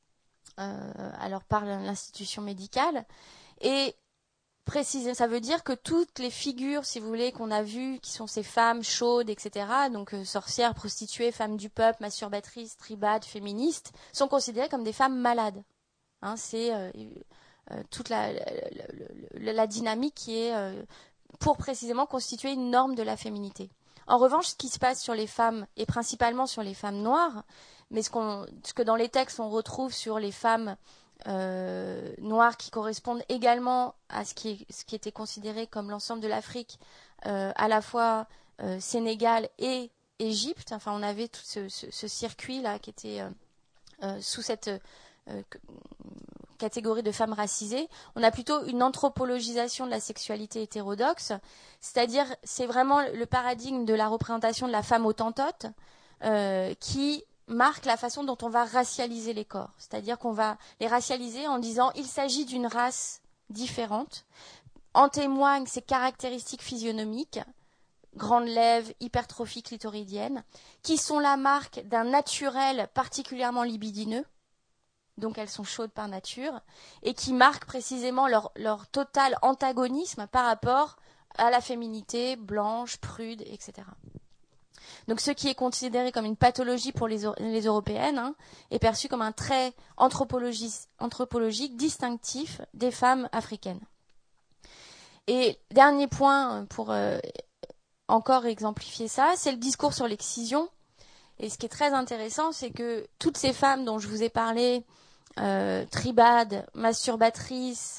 alors par l'institution médicale. Et préciser, ça veut dire que toutes les figures, si vous voulez, qu'on a vues, qui sont ces femmes chaudes, etc., donc sorcières, prostituées, femmes du peuple, masturbatrices, tribades, féministes, sont considérées comme des femmes malades. Hein, c'est toute la dynamique qui est pour précisément constituer une norme de la féminité. En revanche, ce qui se passe sur les femmes, et principalement sur les femmes noires, mais ce que dans les textes on retrouve sur les femmes noires qui correspondent également à ce qui était considéré comme l'ensemble de l'Afrique, à la fois Sénégal et Égypte. Enfin, on avait tout ce circuit-là qui était sous cette catégorie de femmes racisées. On a plutôt une anthropologisation de la sexualité hétérodoxe, c'est-à-dire c'est vraiment le paradigme de la représentation de la femme autantote qui marque la façon dont on va racialiser les corps. C'est-à-dire qu'on va les racialiser en disant il s'agit d'une race différente. En témoignent ses caractéristiques physionomiques, grandes lèvres, hypertrophie clitoridienne, qui sont la marque d'un naturel particulièrement libidineux, donc elles sont chaudes par nature, et qui marquent précisément leur total antagonisme par rapport à la féminité blanche, prude, etc. Donc ce qui est considéré comme une pathologie pour les Européennes est perçu comme un trait anthropologique distinctif des femmes africaines. Et dernier point pour encore exemplifier ça, c'est le discours sur l'excision. Et ce qui est très intéressant, c'est que toutes ces femmes dont je vous ai parlé, tribades, masturbatrices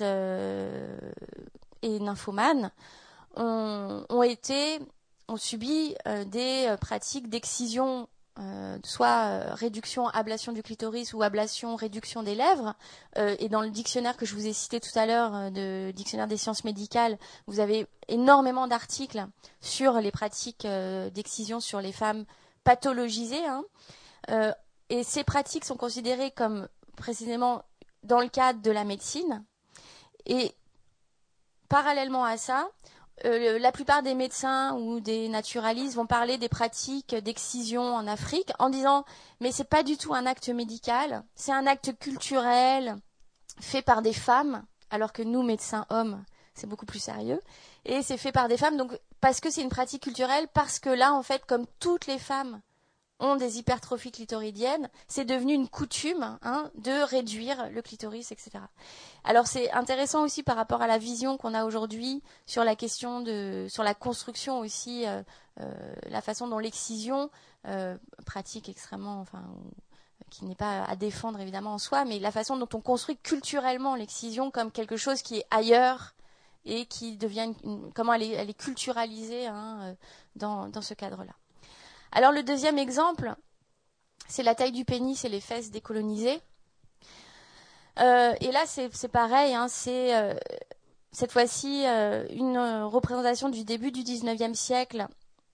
et nymphomanes, ont subi des pratiques d'excision, soit réduction, ablation du clitoris ou ablation, réduction des lèvres. Et dans le dictionnaire que je vous ai cité tout à l'heure, de dictionnaire des sciences médicales, vous avez énormément d'articles sur les pratiques d'excision sur les femmes pathologisées. Et ces pratiques sont considérées comme précisément dans le cadre de la médecine. Et parallèlement à ça, la plupart des médecins ou des naturalistes vont parler des pratiques d'excision en Afrique en disant mais c'est pas du tout un acte médical, c'est un acte culturel fait par des femmes, alors que nous médecins hommes c'est beaucoup plus sérieux, et c'est fait par des femmes donc parce que c'est une pratique culturelle, parce que là en fait comme toutes les femmes ont des hypertrophies clitoridiennes, c'est devenu une coutume de réduire le clitoris, etc. Alors c'est intéressant aussi par rapport à la vision qu'on a aujourd'hui sur la question sur la construction aussi, la façon dont l'excision, pratique extrêmement, qui n'est pas à défendre évidemment en soi, mais la façon dont on construit culturellement l'excision comme quelque chose qui est ailleurs et qui devient comment elle est culturalisée dans ce cadre-là. Alors le deuxième exemple, c'est la taille du pénis et les fesses décolonisées. Et là, c'est pareil, c'est cette fois-ci une représentation du début du XIXe siècle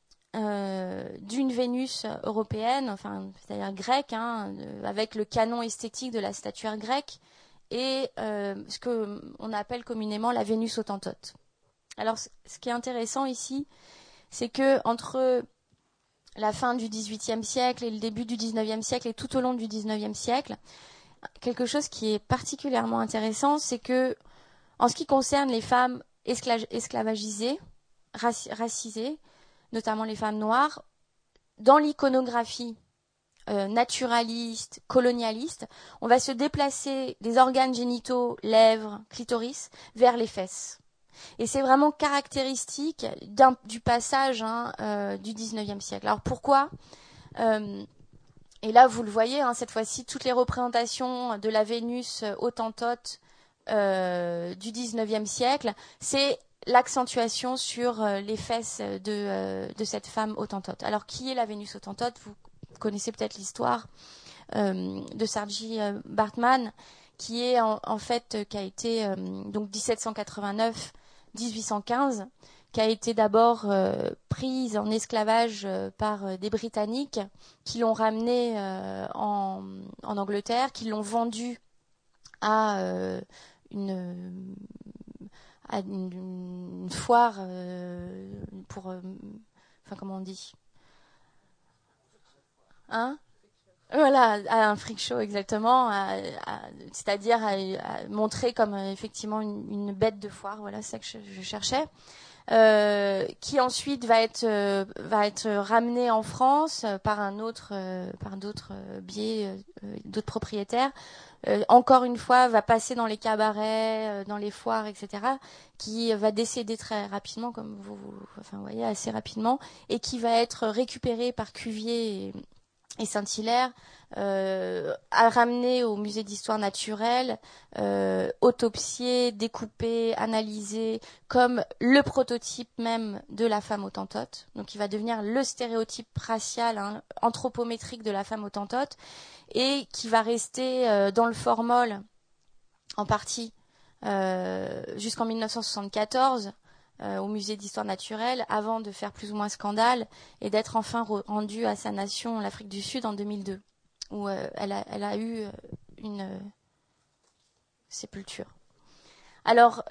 d'une Vénus européenne, c'est-à-dire grecque, avec le canon esthétique de la statuaire grecque et ce qu'on appelle communément la Vénus autantote. Alors, ce qui est intéressant ici, c'est que entre la fin du XVIIIe siècle et le début du XIXe siècle et tout au long du XIXe siècle, quelque chose qui est particulièrement intéressant, c'est que, en ce qui concerne les femmes esclavagisées, racisées, notamment les femmes noires, dans l'iconographie naturaliste, colonialiste, on va se déplacer des organes génitaux, lèvres, clitoris, vers les fesses. Et c'est vraiment caractéristique du passage du XIXe siècle. Alors pourquoi et là, vous le voyez, cette fois-ci, toutes les représentations de la Vénus autantote du XIXe siècle, c'est l'accentuation sur les fesses de cette femme autantote. Alors, qui est la Vénus autantote ? Vous connaissez peut-être l'histoire de Saartjie Baartman, qui est qui a été donc 1789-1815, qui a été d'abord prise en esclavage par des Britanniques qui l'ont ramenée en Angleterre, qui l'ont vendue à une foire pour... comment on dit ? Voilà, à un freak show exactement, c'est-à-dire à montrer comme effectivement une bête de foire. Voilà, c'est ça que je cherchais. Qui ensuite va être ramené en France par d'autres biais, d'autres propriétaires. Encore une fois, va passer dans les cabarets, dans les foires, etc. Qui va décéder très rapidement, comme vous voyez, assez rapidement, et qui va être récupéré par Cuvier et Saint-Hilaire, à ramener au musée d'histoire naturelle, autopsié, découpé, analysé, comme le prototype même de la femme autantote. Donc il va devenir le stéréotype racial, anthropométrique de la femme autantote, et qui va rester dans le formol en partie jusqu'en 1974 au musée d'histoire naturelle, avant de faire plus ou moins scandale et d'être enfin rendue à sa nation, l'Afrique du Sud, en 2002, où elle a eu une sépulture. Alors,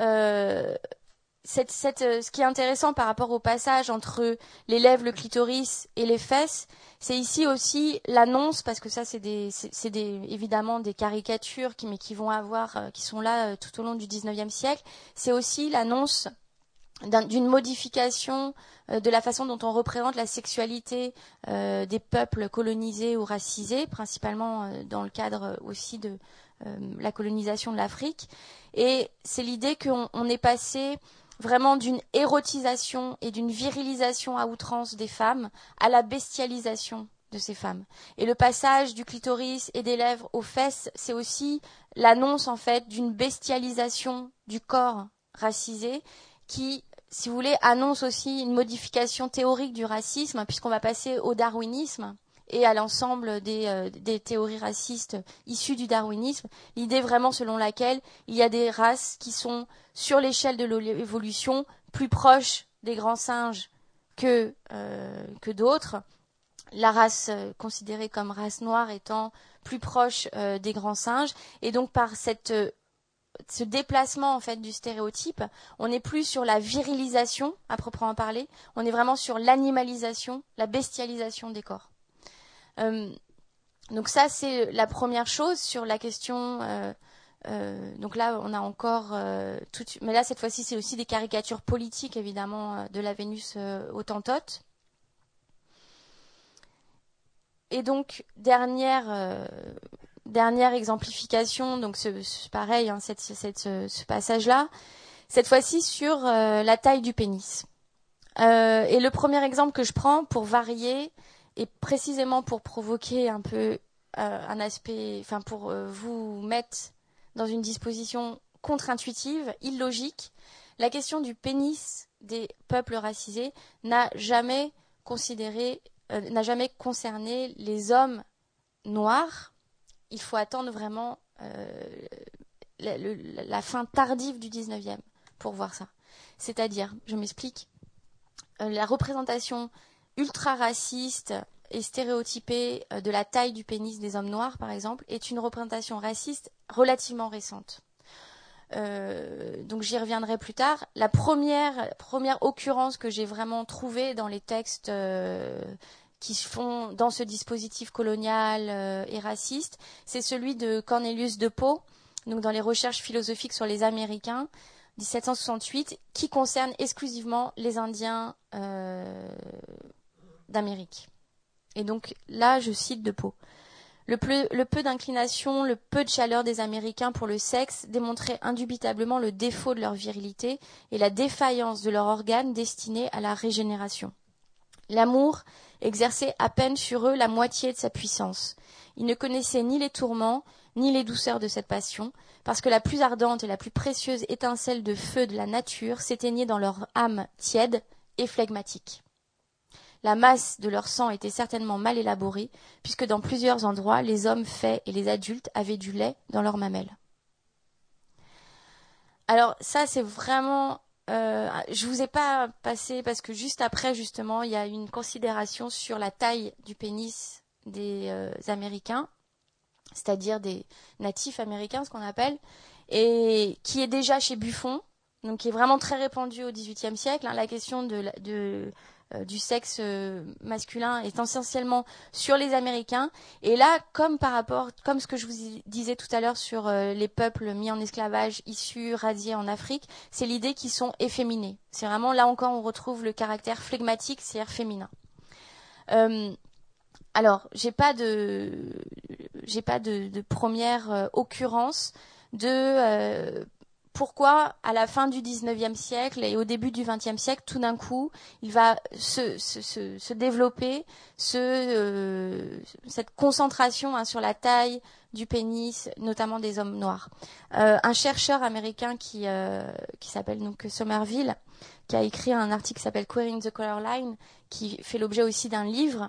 ce qui est intéressant par rapport au passage entre les lèvres, le clitoris et les fesses, c'est ici aussi l'annonce, parce que ça c'est évidemment des caricatures qui vont avoir, qui sont là tout au long du 19e siècle. C'est aussi l'annonce d'une modification de la façon dont on représente la sexualité des peuples colonisés ou racisés, principalement dans le cadre aussi de la colonisation de l'Afrique. Et c'est l'idée qu'on est passé vraiment d'une érotisation et d'une virilisation à outrance des femmes à la bestialisation de ces femmes. Et le passage du clitoris et des lèvres aux fesses, c'est aussi l'annonce en fait d'une bestialisation du corps racisé qui, si vous voulez, annonce aussi une modification théorique du racisme, puisqu'on va passer au darwinisme et à l'ensemble des théories racistes issues du darwinisme. L'idée vraiment selon laquelle il y a des races qui sont, sur l'échelle de l'évolution, plus proches des grands singes que d'autres. La race considérée comme race noire étant plus proche des grands singes. Et donc par ce déplacement en fait du stéréotype, on n'est plus sur la virilisation à proprement parler, on est vraiment sur l'animalisation, la bestialisation des corps. Donc ça c'est la première chose sur la question. Donc là on a encore mais là cette fois-ci c'est aussi des caricatures politiques évidemment de la Vénus autantote. Et donc dernière exemplification, donc pareil, ce passage-là, cette fois-ci sur la taille du pénis. Et le premier exemple que je prends pour varier et précisément pour provoquer un peu un aspect, enfin pour vous mettre dans une disposition contre-intuitive, illogique, la question du pénis des peuples racisés n'a jamais concerné les hommes noirs. Il faut attendre vraiment la fin tardive du 19e pour voir ça. C'est-à-dire, je m'explique, la représentation ultra-raciste et stéréotypée de la taille du pénis des hommes noirs, par exemple, est une représentation raciste relativement récente. Donc j'y reviendrai plus tard. La première occurrence que j'ai vraiment trouvée dans les textes qui se font dans ce dispositif colonial et raciste, c'est celui de Cornelius de Pau, donc dans les recherches philosophiques sur les Américains, 1768, qui concerne exclusivement les Indiens d'Amérique. Et donc là, je cite de Pau. Le peu d'inclination, le peu de chaleur des Américains pour le sexe démontrait indubitablement le défaut de leur virilité et la défaillance de leurs organes destinés à la régénération. L'amour exerçait à peine sur eux la moitié de sa puissance. Ils ne connaissaient ni les tourments, ni les douceurs de cette passion, parce que la plus ardente et la plus précieuse étincelle de feu de la nature s'éteignait dans leur âme tiède et flegmatique. La masse de leur sang était certainement mal élaborée, puisque dans plusieurs endroits, les hommes faits et les adultes avaient du lait dans leurs mamelles. Alors ça, c'est vraiment... je vous ai pas passé, parce que juste après, justement, il y a une considération sur la taille du pénis des Américains, c'est-à-dire des natifs américains, ce qu'on appelle, et qui est déjà chez Buffon, donc qui est vraiment très répandu au XVIIIe siècle, la question de du sexe masculin est essentiellement sur les Américains. Et là, comme ce que je vous disais tout à l'heure sur les peuples mis en esclavage, issus, radiés en Afrique, c'est l'idée qu'ils sont efféminés. C'est vraiment, là encore, on retrouve le caractère flegmatique, c'est-à-dire féminin. Alors, j'ai pas de première occurrence de pourquoi, à la fin du 19e siècle et au début du 20e siècle, tout d'un coup, il va se développer cette concentration sur la taille du pénis, notamment des hommes noirs. Un chercheur américain qui s'appelle donc Somerville, qui a écrit un article qui s'appelle Queering the Color Line, qui fait l'objet aussi d'un livre,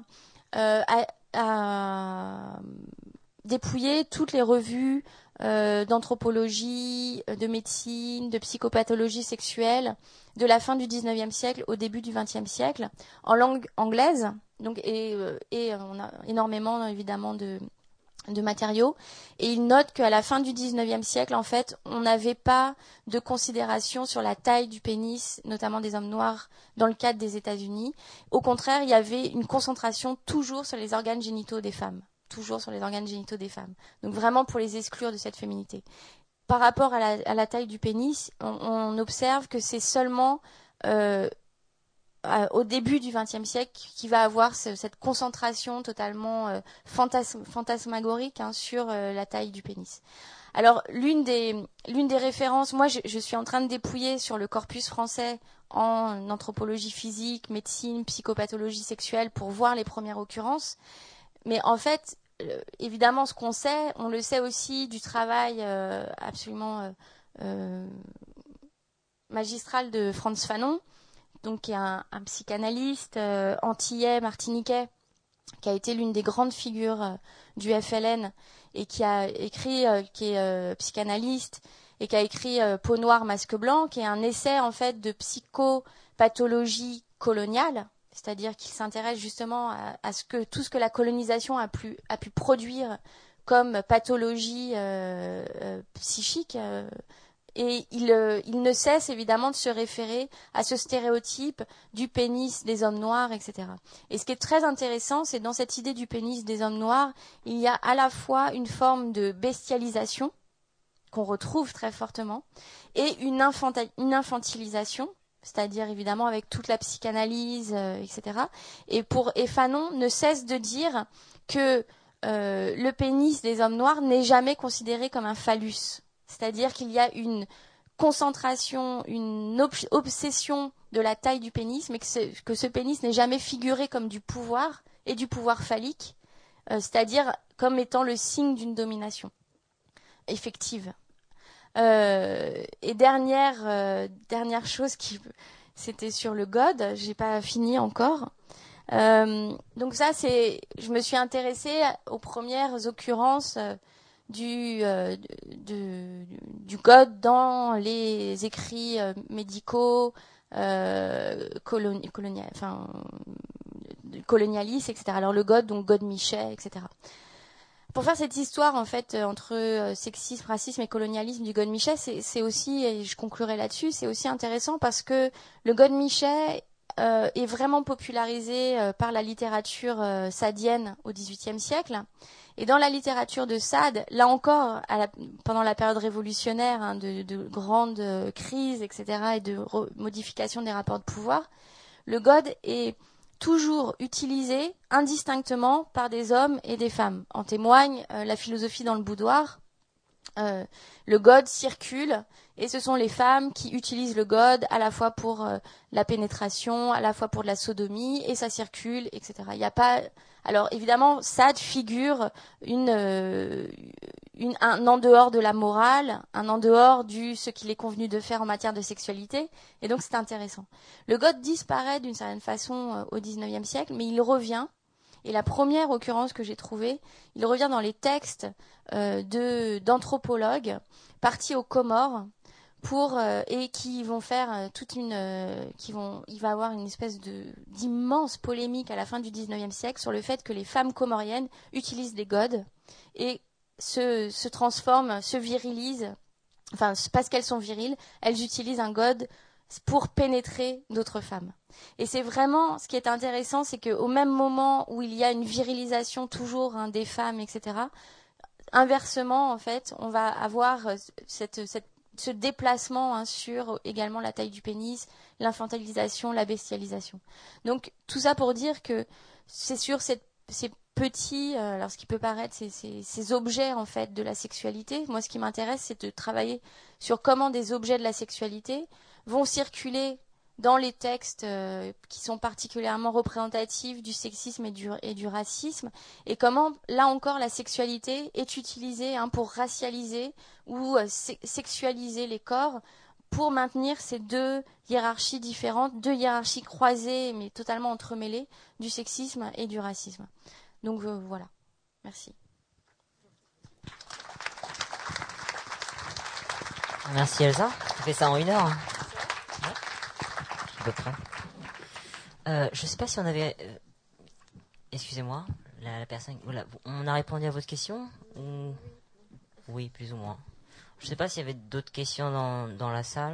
a dépouillé toutes les revues d'anthropologie, de médecine, de psychopathologie sexuelle de la fin du 19e siècle au début du 20e siècle en langue anglaise. Donc, et on a énormément évidemment de matériaux. Et il note qu'à la fin du 19e siècle, en fait, on n'avait pas de considération sur la taille du pénis, notamment des hommes noirs, dans le cadre des États-Unis. Au contraire, il y avait une concentration toujours sur les organes génitaux des femmes. Toujours sur les organes génitaux des femmes. Donc vraiment pour les exclure de cette féminité. Par rapport à la taille du pénis, on observe que c'est seulement au début du XXe siècle qui va avoir cette concentration totalement fantasmagorique sur la taille du pénis. Alors l'une des références, moi je suis en train de dépouiller sur le corpus français en anthropologie physique, médecine, psychopathologie sexuelle pour voir les premières occurrences. Mais en fait, évidemment, ce qu'on sait, on le sait aussi du travail absolument magistral de Frantz Fanon, donc qui est un psychanalyste antillais, martiniquais, qui a été l'une des grandes figures du FLN et qui a écrit, qui est psychanalyste et qui a écrit Peau noire, masque blanc, qui est un essai en fait de psychopathologie coloniale. C'est-à-dire qu'il s'intéresse justement à tout ce que la colonisation a pu produire comme pathologie psychique. Et il ne cesse évidemment de se référer à ce stéréotype du pénis des hommes noirs, etc. Et ce qui est très intéressant, c'est dans cette idée du pénis des hommes noirs, il y a à la fois une forme de bestialisation qu'on retrouve très fortement et une infantilisation, c'est-à-dire évidemment avec toute la psychanalyse, etc. Et Fanon ne cesse de dire que le pénis des hommes noirs n'est jamais considéré comme un phallus. C'est-à-dire qu'il y a une concentration, une obsession de la taille du pénis, mais que ce pénis n'est jamais figuré comme du pouvoir et du pouvoir phallique, c'est-à-dire comme étant le signe d'une domination effective. Et dernière chose c'était sur le God, j'ai pas fini encore. Donc ça je me suis intéressée aux premières occurrences du God dans les écrits médicaux colonialistes, etc. Alors le God, donc Godemichet, etc. Pour faire cette histoire en fait entre sexisme, racisme et colonialisme du Godemichet, c'est aussi, et je conclurai là-dessus, c'est aussi intéressant parce que le Godemichet est vraiment popularisé par la littérature sadienne au XVIIIe siècle. Et dans la littérature de Sade, là encore, pendant la période révolutionnaire, de grandes crises, etc., et de modification des rapports de pouvoir, le God est toujours utilisé indistinctement par des hommes et des femmes. En témoigne la philosophie dans le boudoir. Le God circule et ce sont les femmes qui utilisent le God à la fois pour la pénétration, à la fois pour de la sodomie, et ça circule, etc. Il n'y a pas... Alors évidemment, Sade figure un en dehors de la morale, un en dehors ce qu'il est convenu de faire en matière de sexualité, et donc c'est intéressant. Le God disparaît d'une certaine façon au XIXe siècle, mais il revient. Et la première occurrence que j'ai trouvée, il revient dans les textes d'anthropologues partis aux Comores et qui vont faire il va avoir une espèce d'immense polémique à la fin du XIXe siècle sur le fait que les femmes comoriennes utilisent des godes et se transforment, se virilisent, enfin parce qu'elles sont viriles, elles utilisent un god pour pénétrer d'autres femmes. Et c'est vraiment, ce qui est intéressant, c'est qu'au même moment où il y a une virilisation toujours des femmes, etc., inversement, en fait, on va avoir ce déplacement sur également la taille du pénis, l'infantilisation, la bestialisation. Donc, tout ça pour dire que c'est sur ces petits, alors ce qui peut paraître, ces objets, en fait, de la sexualité. Moi, ce qui m'intéresse, c'est de travailler sur comment des objets de la sexualité vont circuler dans les textes qui sont particulièrement représentatifs du sexisme et du racisme, et comment, là encore, la sexualité est utilisée pour racialiser ou sexualiser les corps pour maintenir ces deux hiérarchies différentes, deux hiérarchies croisées mais totalement entremêlées du sexisme et du racisme. Donc voilà. Merci. Merci Elsa. Tu fais ça en 1 heure. Ouais. À peu près. Je sais pas si on avait... excusez-moi, la personne... Voilà, on a répondu à votre question ou... Oui, plus ou moins. Je sais pas s'il y avait d'autres questions dans la salle.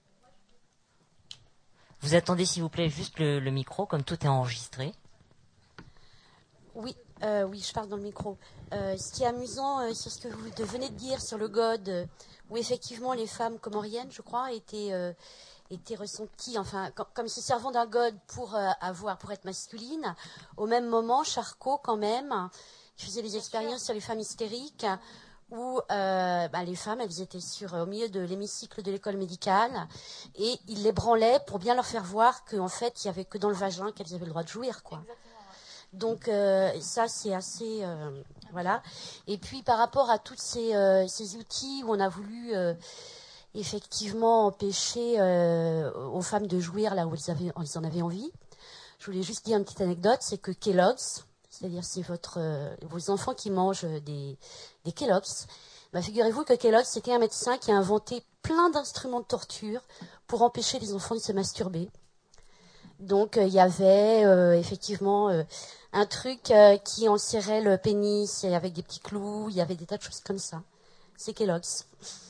Vous attendez s'il vous plaît juste le micro, comme tout est enregistré. Oui, je parle dans le micro. Ce qui est amusant, c'est ce que vous venez de dire sur le God, où effectivement les femmes comoriennes, je crois, étaient ressenties, enfin, comme se servant d'un God pour être masculine. Au même moment, Charcot, quand même, qui faisait des expériences sur les femmes hystériques, où les femmes, elles étaient au milieu de l'hémicycle de l'école médicale, et il les branlait pour bien leur faire voir qu'en fait, il n'y avait que dans le vagin qu'elles avaient le droit de jouir, quoi. Donc ça c'est assez voilà. Et puis par rapport à tous ces outils où on a voulu effectivement empêcher aux femmes de jouir là où elles en avaient envie, je voulais juste dire une petite anecdote, c'est que Kellogg's, c'est-à-dire c'est vos enfants qui mangent des Kellogg's, figurez-vous que Kellogg's c'était un médecin qui a inventé plein d'instruments de torture pour empêcher les enfants de se masturber. Donc il y avait effectivement un truc qui enserrait le pénis avec des petits clous, il y avait des tas de choses comme ça. C'est Kellogg's.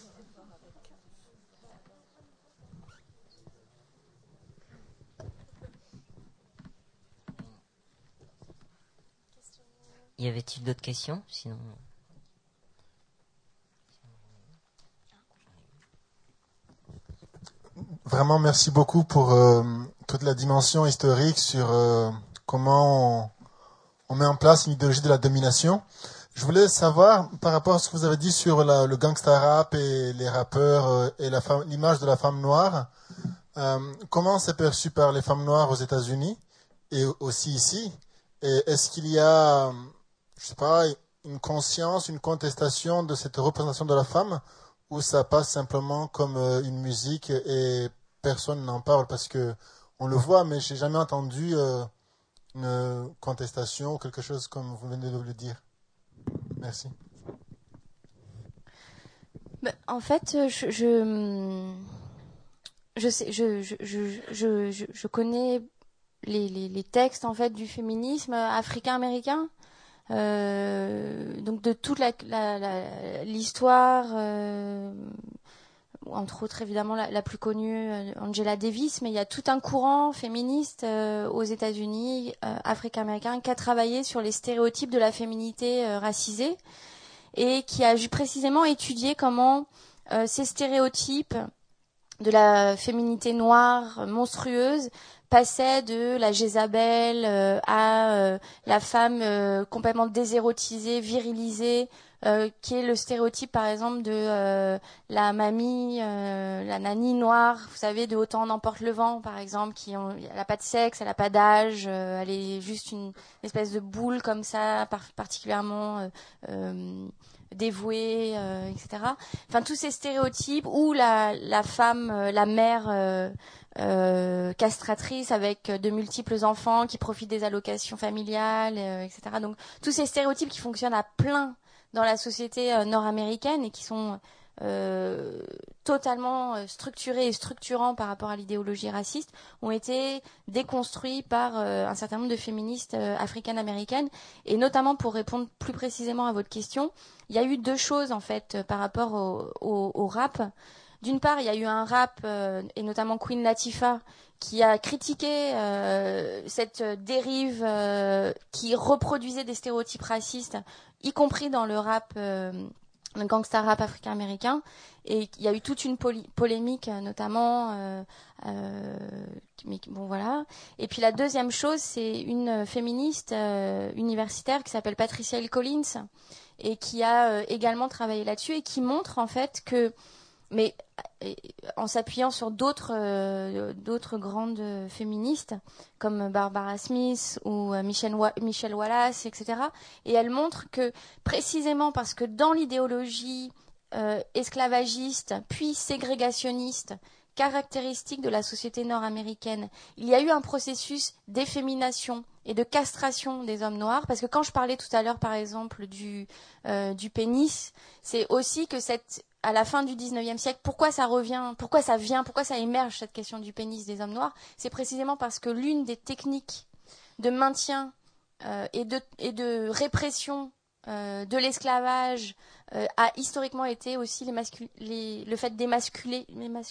Y avait-il d'autres questions? Sinon... Vraiment, merci beaucoup pour toute la dimension historique sur comment on met en place une idéologie de la domination. Je voulais savoir, par rapport à ce que vous avez dit sur le gangsta rap et les rappeurs et l'image de la femme noire, comment c'est perçu par les femmes noires aux États-Unis et aussi ici? Et est-ce qu'il y a, je sais pas, une conscience, une contestation de cette représentation de la femme, ou ça passe simplement comme une musique et personne n'en parle parce que on le voit, mais j'ai jamais entendu une contestation ou quelque chose comme vous venez de le dire. Merci. En fait, je connais les textes en fait du féminisme africain-américain. Donc de toute l'histoire, entre autres évidemment la plus connue, Angela Davis, mais il y a tout un courant féministe aux États-Unis, africain-américain, qui a travaillé sur les stéréotypes de la féminité racisée et qui a précisément étudié comment ces stéréotypes de la féminité noire monstrueuse passait de la Jézabel à la femme complètement désérotisée, virilisée, qui est le stéréotype par exemple de la mamie, la nanny noire, vous savez, de Autant en emporte le vent par exemple, elle n'a pas de sexe, elle n'a pas d'âge, elle est juste une espèce de boule comme ça, particulièrement dévouée, etc. Enfin tous ces stéréotypes où la femme, la mère castratrice avec de multiples enfants qui profitent des allocations familiales, etc. Donc tous ces stéréotypes qui fonctionnent à plein dans la société nord-américaine et qui sont totalement structurés et structurants par rapport à l'idéologie raciste ont été déconstruits par un certain nombre de féministes africaines-américaines. Et notamment pour répondre plus précisément à votre question, il y a eu deux choses en fait par rapport au rap. d'une part, il y a eu un rap, et notamment Queen Latifah, qui a critiqué cette dérive qui reproduisait des stéréotypes racistes, y compris dans le rap, le gangsta rap africain-américain. Et il y a eu toute une polémique, notamment. Mais bon, voilà. Et puis la deuxième chose, c'est une féministe universitaire qui s'appelle Patricia Hill Collins et qui a également travaillé là-dessus et qui montre en fait que, mais en s'appuyant sur d'autres grandes féministes comme Barbara Smith ou Michelle Wallace, etc. Et elle montre que précisément parce que dans l'idéologie esclavagiste puis ségrégationniste caractéristique de la société nord-américaine, il y a eu un processus d'effémination et de castration des hommes noirs, parce que quand je parlais tout à l'heure par exemple du pénis, c'est aussi que à la fin du 19e siècle, pourquoi ça émerge cette question du pénis des hommes noirs, c'est précisément parce que l'une des techniques de maintien et de répression de l'esclavage a historiquement été aussi le fait d'émasculer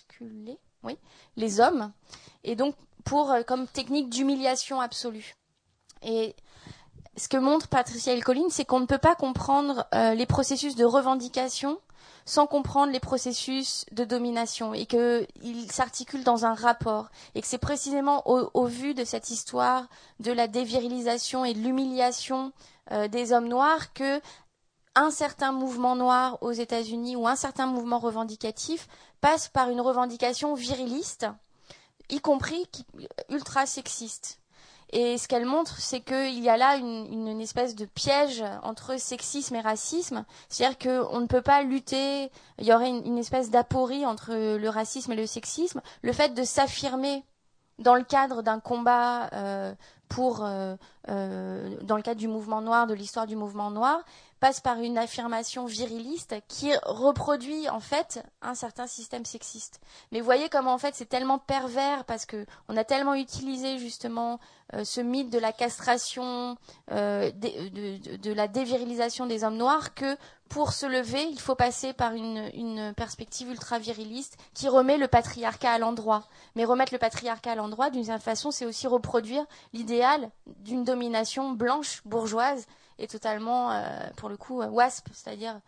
les hommes, et donc comme technique d'humiliation absolue. Et ce que montre Patricia Hill Collins, c'est qu'on ne peut pas comprendre les processus de revendication sans comprendre les processus de domination, et qu'ils s'articulent dans un rapport, et que c'est précisément au vu de cette histoire de la dévirilisation et de l'humiliation des hommes noirs que un certain mouvement noir aux États-Unis ou un certain mouvement revendicatif passe par une revendication viriliste, y compris ultra sexiste. Et ce qu'elle montre, c'est qu'il y a là une espèce de piège entre sexisme et racisme. C'est-à-dire qu'on ne peut pas lutter, il y aurait une espèce d'aporie entre le racisme et le sexisme. Le fait de s'affirmer dans le cadre d'un combat dans le cadre du mouvement noir, de l'histoire du mouvement noir, passe par une affirmation viriliste qui reproduit en fait un certain système sexiste. Mais vous voyez comment en fait c'est tellement pervers, parce que on a tellement utilisé justement ce mythe de la castration, de la dévirilisation des hommes noirs, que pour se lever, il faut passer par une perspective ultra-viriliste qui remet le patriarcat à l'endroit. Mais remettre le patriarcat à l'endroit, d'une certaine façon, c'est aussi reproduire l'idéal d'une domination blanche, bourgeoise, et totalement, pour le coup, WASP, c'est-à-dire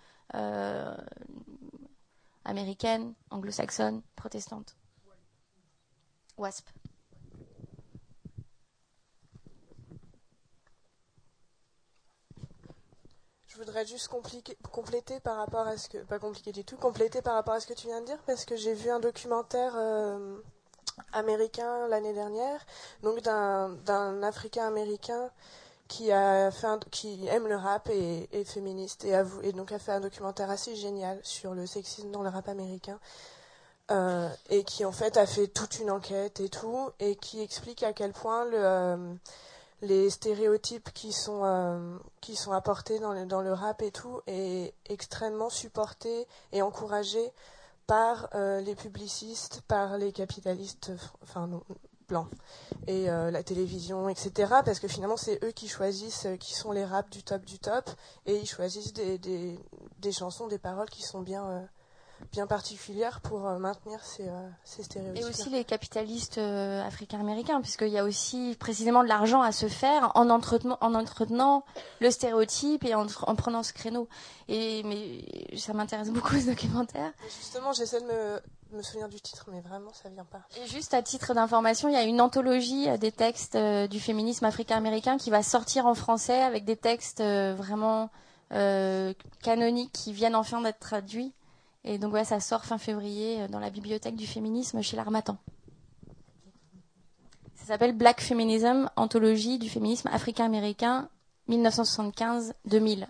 américaine, anglo-saxonne, protestante. WASP. Je voudrais juste compléter par rapport à ce que... Pas compliqué du tout, compléter par rapport à ce que tu viens de dire, parce que j'ai vu un documentaire américain l'année dernière, donc d'un Africain-américain qui aime le rap et est féministe, et donc a fait un documentaire assez génial sur le sexisme dans le rap américain, et qui en fait a fait toute une enquête et tout, et qui explique à quel point les stéréotypes qui sont apportés dans le rap et tout est extrêmement supporté et encouragé par les publicistes, par les capitalistes, blancs, et la télévision, etc. Parce que finalement c'est eux qui choisissent qui sont les raps du top, et ils choisissent des chansons, des paroles qui sont bien particulières pour maintenir ces stéréotypes. Et aussi les capitalistes africains-américains, puisqu'il y a aussi précisément de l'argent à se faire en entretenant le stéréotype et en prenant ce créneau. Mais ça m'intéresse beaucoup ce documentaire. Et justement, j'essaie de me souvenir du titre, mais vraiment ça vient pas. Et juste à titre d'information, il y a une anthologie des textes du féminisme africain-américain qui va sortir en français, avec des textes vraiment canoniques qui viennent enfin d'être traduits. Et donc ouais, ça sort fin février dans la bibliothèque du féminisme chez l'Harmattan. Ça s'appelle Black Feminism, anthologie du féminisme africain-américain 1975-2000.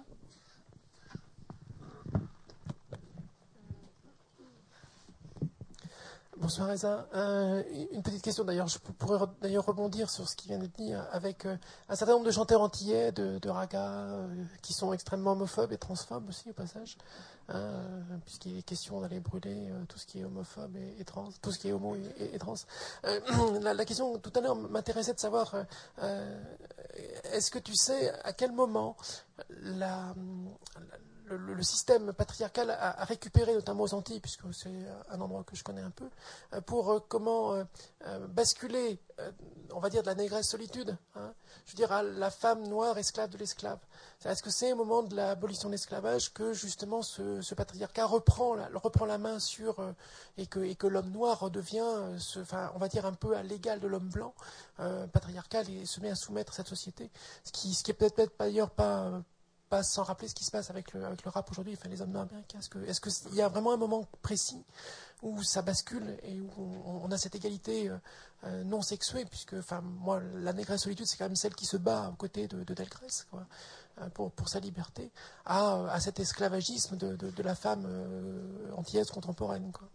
Bonsoir Eza. Une petite question d'ailleurs, je pourrais d'ailleurs rebondir sur ce qui vient d'être dit avec un certain nombre de chanteurs antillais de raga qui sont extrêmement homophobes et transphobes aussi au passage, puisqu'il est question d'aller brûler tout ce qui est homophobe et trans, tout ce qui est homo et trans. La question tout à l'heure m'intéressait de savoir, est-ce que tu sais à quel moment le système patriarcal a récupéré, notamment aux Antilles, puisque c'est un endroit que je connais un peu, pour basculer, on va dire, de la négresse solitude, hein, je veux dire, à la femme noire esclave de l'esclave. Est-ce que c'est au moment de l'abolition de l'esclavage que justement ce patriarcat reprend la main sur et que l'homme noir redevient, on va dire un peu à l'égal de l'homme blanc patriarcal et se met à soumettre cette société, ce qui est peut-être d'ailleurs pas sans rappeler ce qui se passe avec le rap aujourd'hui, enfin les hommes noirs américains. Est-ce qu'il y a vraiment un moment précis où ça bascule et où on a cette égalité non sexuée, puisque, moi, la négresse solitude, c'est quand même celle qui se bat aux côtés de Delgrès, quoi, pour sa liberté, à cet esclavagisme de la femme antillaise contemporaine, quoi.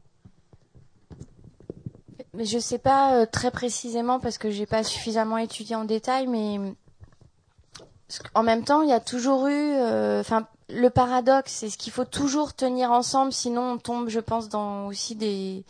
Mais je sais pas très précisément parce que j'ai pas suffisamment étudié en détail, mais en même temps, il y a toujours eu, le paradoxe, c'est ce qu'il faut toujours tenir ensemble, sinon on tombe, je pense, dans aussi des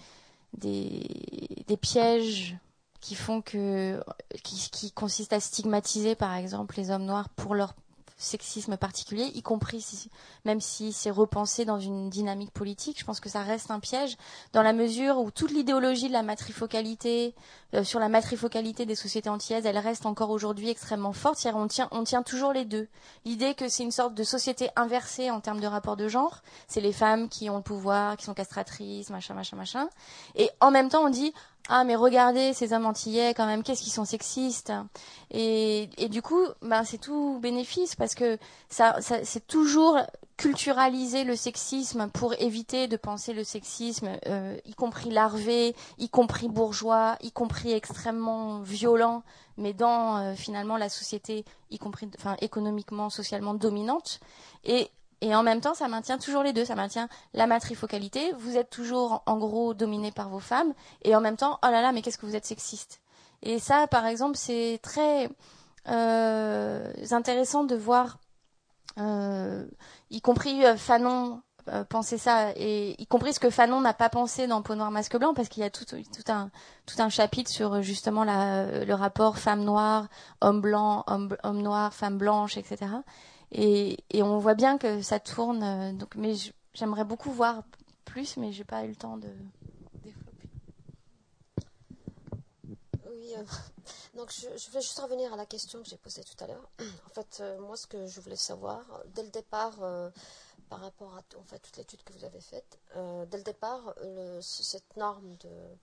pièges qui font qui consistent à stigmatiser, par exemple, les hommes noirs pour leur sexisme particulier, y compris même si c'est repensé dans une dynamique politique. Je pense que ça reste un piège dans la mesure où toute l'idéologie de la matrifocalité, sur la matrifocalité des sociétés antillaises, elle reste encore aujourd'hui extrêmement forte. C'est-à-dire on tient toujours les deux. L'idée que c'est une sorte de société inversée en termes de rapport de genre, c'est les femmes qui ont le pouvoir, qui sont castratrices, machin. Et en même temps, on dit mais regardez ces hommes antillais quand même, qu'est-ce qu'ils sont sexistes. Et du coup, c'est tout bénéfice parce que ça c'est toujours culturaliser le sexisme pour éviter de penser le sexisme, y compris larvé, y compris bourgeois, y compris extrêmement violent, mais dans finalement la société, y compris économiquement, socialement dominante. Et en même temps, ça maintient toujours les deux. Ça maintient la matrifocalité. Vous êtes toujours, en gros, dominé par vos femmes. Et en même temps, oh là là, mais qu'est-ce que vous êtes sexiste. Et ça, par exemple, c'est très intéressant de voir, y compris Fanon penser ça, et y compris ce que Fanon n'a pas pensé dans Peau noire, masque blanc, parce qu'il y a tout un chapitre sur justement le rapport femme noire, homme blanc, homme noir, femme blanche, etc. Et on voit bien que ça tourne. Mais j'aimerais beaucoup voir plus, mais j'ai pas eu le temps de développer. Oui, donc je vais juste revenir à la question que j'ai posée tout à l'heure. En fait, moi, ce que je voulais savoir, dès le départ, par rapport à toute l'étude que vous avez faite, dès le départ, cette norme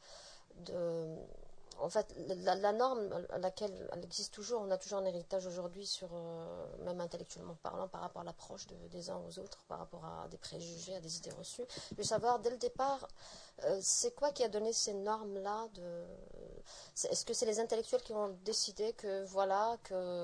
en fait, la norme à laquelle elle existe toujours, on a toujours un héritage aujourd'hui sur, même intellectuellement parlant, par rapport à l'approche des uns aux autres, par rapport à des préjugés, à des idées reçues. Je veux savoir, dès le départ, c'est quoi qui a donné ces normes-là Est-ce que c'est les intellectuels qui ont décidé que voilà,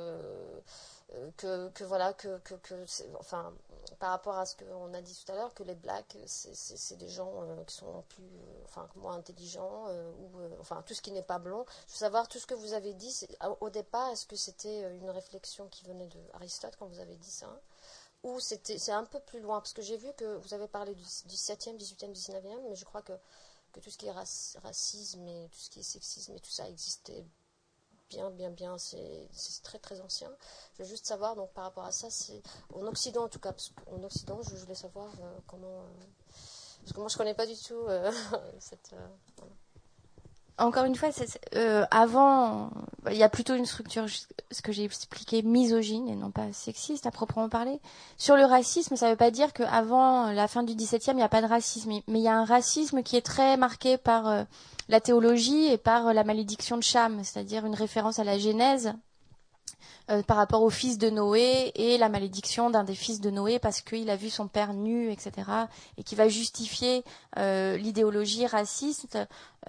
par rapport à ce qu'on a dit tout à l'heure, que les blacks, c'est des gens qui sont plus, moins intelligents, tout ce qui n'est pas blond. Je veux savoir, tout ce que vous avez dit, au départ, est-ce que c'était une réflexion qui venait d'Aristote quand vous avez dit ça, ou c'est un peu plus loin, parce que j'ai vu que vous avez parlé du 17e, 18e, 19e, mais je crois que tout ce qui est racisme et tout ce qui est sexisme et tout ça existait bien, c'est très très ancien. Je veux juste savoir, donc par rapport à ça, c'est en Occident en tout cas, parce qu'en Occident, je voulais savoir comment, parce que moi je connais pas du tout cette. Voilà. Encore une fois, avant, il y a plutôt une structure, ce que j'ai expliqué, misogyne et non pas sexiste à proprement parler. Sur le racisme, ça ne veut pas dire qu'avant la fin du XVIIe, il n'y a pas de racisme, mais il y a un racisme qui est très marqué par la théologie et par la malédiction de Cham, c'est-à-dire une référence à la Genèse par rapport au fils de Noé et la malédiction d'un des fils de Noé parce qu'il a vu son père nu, etc. et qui va justifier l'idéologie raciste,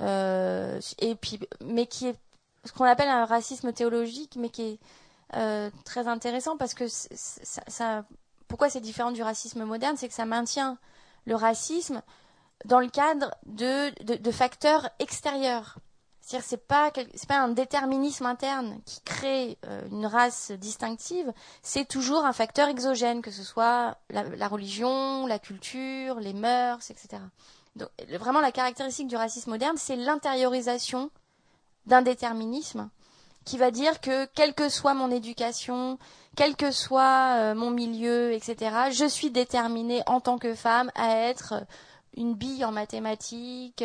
mais qui est ce qu'on appelle un racisme théologique, mais qui est très intéressant parce que pourquoi c'est différent du racisme moderne, c'est que ça maintient le racisme dans le cadre de facteurs extérieurs. C'est-à-dire c'est pas un déterminisme interne qui crée une race distinctive, c'est toujours un facteur exogène, que ce soit la religion, la culture, les mœurs, etc. Donc vraiment la caractéristique du racisme moderne, c'est l'intériorisation d'un déterminisme qui va dire que quelle que soit mon éducation, quel que soit mon milieu, etc., je suis déterminée en tant que femme à être une bille en mathématiques,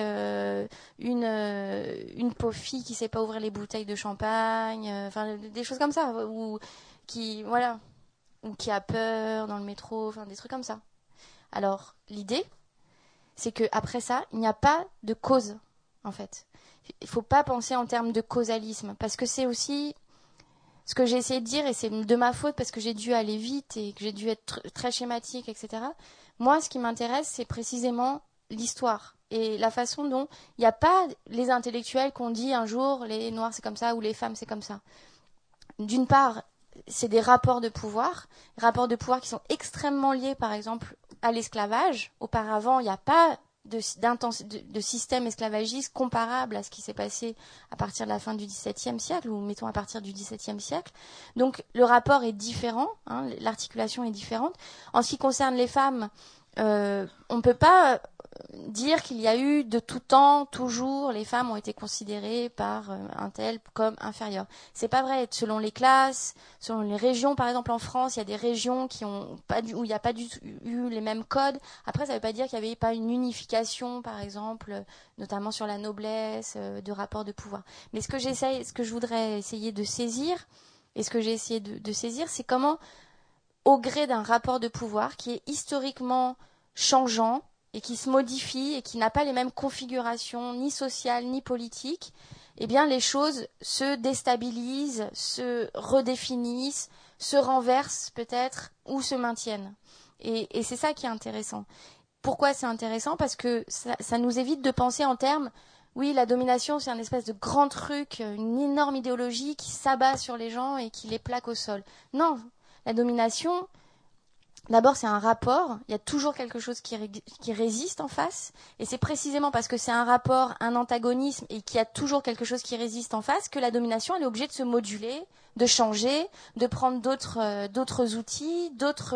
une pauvre fille qui sait pas ouvrir les bouteilles de champagne, enfin des choses comme ça, ou qui a peur dans le métro, enfin des trucs comme ça. Alors l'idée, c'est que après ça, il n'y a pas de cause en fait. Il faut pas penser en termes de causalisme, parce que c'est aussi ce que j'ai essayé de dire, et c'est de ma faute parce que j'ai dû aller vite et que j'ai dû être très schématique, etc. Moi, ce qui m'intéresse, c'est précisément l'histoire et la façon dont il n'y a pas les intellectuels qu'on dit un jour les noirs c'est comme ça ou les femmes c'est comme ça. D'une part, c'est des rapports de pouvoir qui sont extrêmement liés, par exemple, à l'esclavage. Auparavant, il n'y a pas de système esclavagiste comparable à ce qui s'est passé à partir de la fin du XVIIe siècle, ou mettons à partir du XVIIe siècle. Donc le rapport est différent, l'articulation est différente. En ce qui concerne les femmes, on ne peut pas dire qu'il y a eu de tout temps, toujours, les femmes ont été considérées par un tel comme inférieures. C'est pas vrai. Selon les classes, selon les régions, par exemple en France, il y a des régions où il n'y a pas eu les mêmes codes. Après, ça ne veut pas dire qu'il n'y avait pas une unification, par exemple, notamment sur la noblesse, de rapports de pouvoir. Mais ce que je voudrais essayer de saisir, et ce que j'ai essayé de saisir, c'est comment, au gré d'un rapport de pouvoir qui est historiquement changeant, et qui se modifie et qui n'a pas les mêmes configurations ni sociales ni politiques, eh bien les choses se déstabilisent, se redéfinissent, se renversent peut-être ou se maintiennent. Et c'est ça qui est intéressant. Pourquoi c'est intéressant ? Parce que ça nous évite de penser en termes, oui, la domination c'est un espèce de grand truc, une énorme idéologie qui s'abat sur les gens et qui les plaque au sol. Non, la domination, d'abord, c'est un rapport. Il y a toujours quelque chose qui résiste en face. Et c'est précisément parce que c'est un rapport, un antagonisme, et qu'il y a toujours quelque chose qui résiste en face, que la domination, elle est obligée de se moduler, de changer, de prendre d'autres outils, d'autres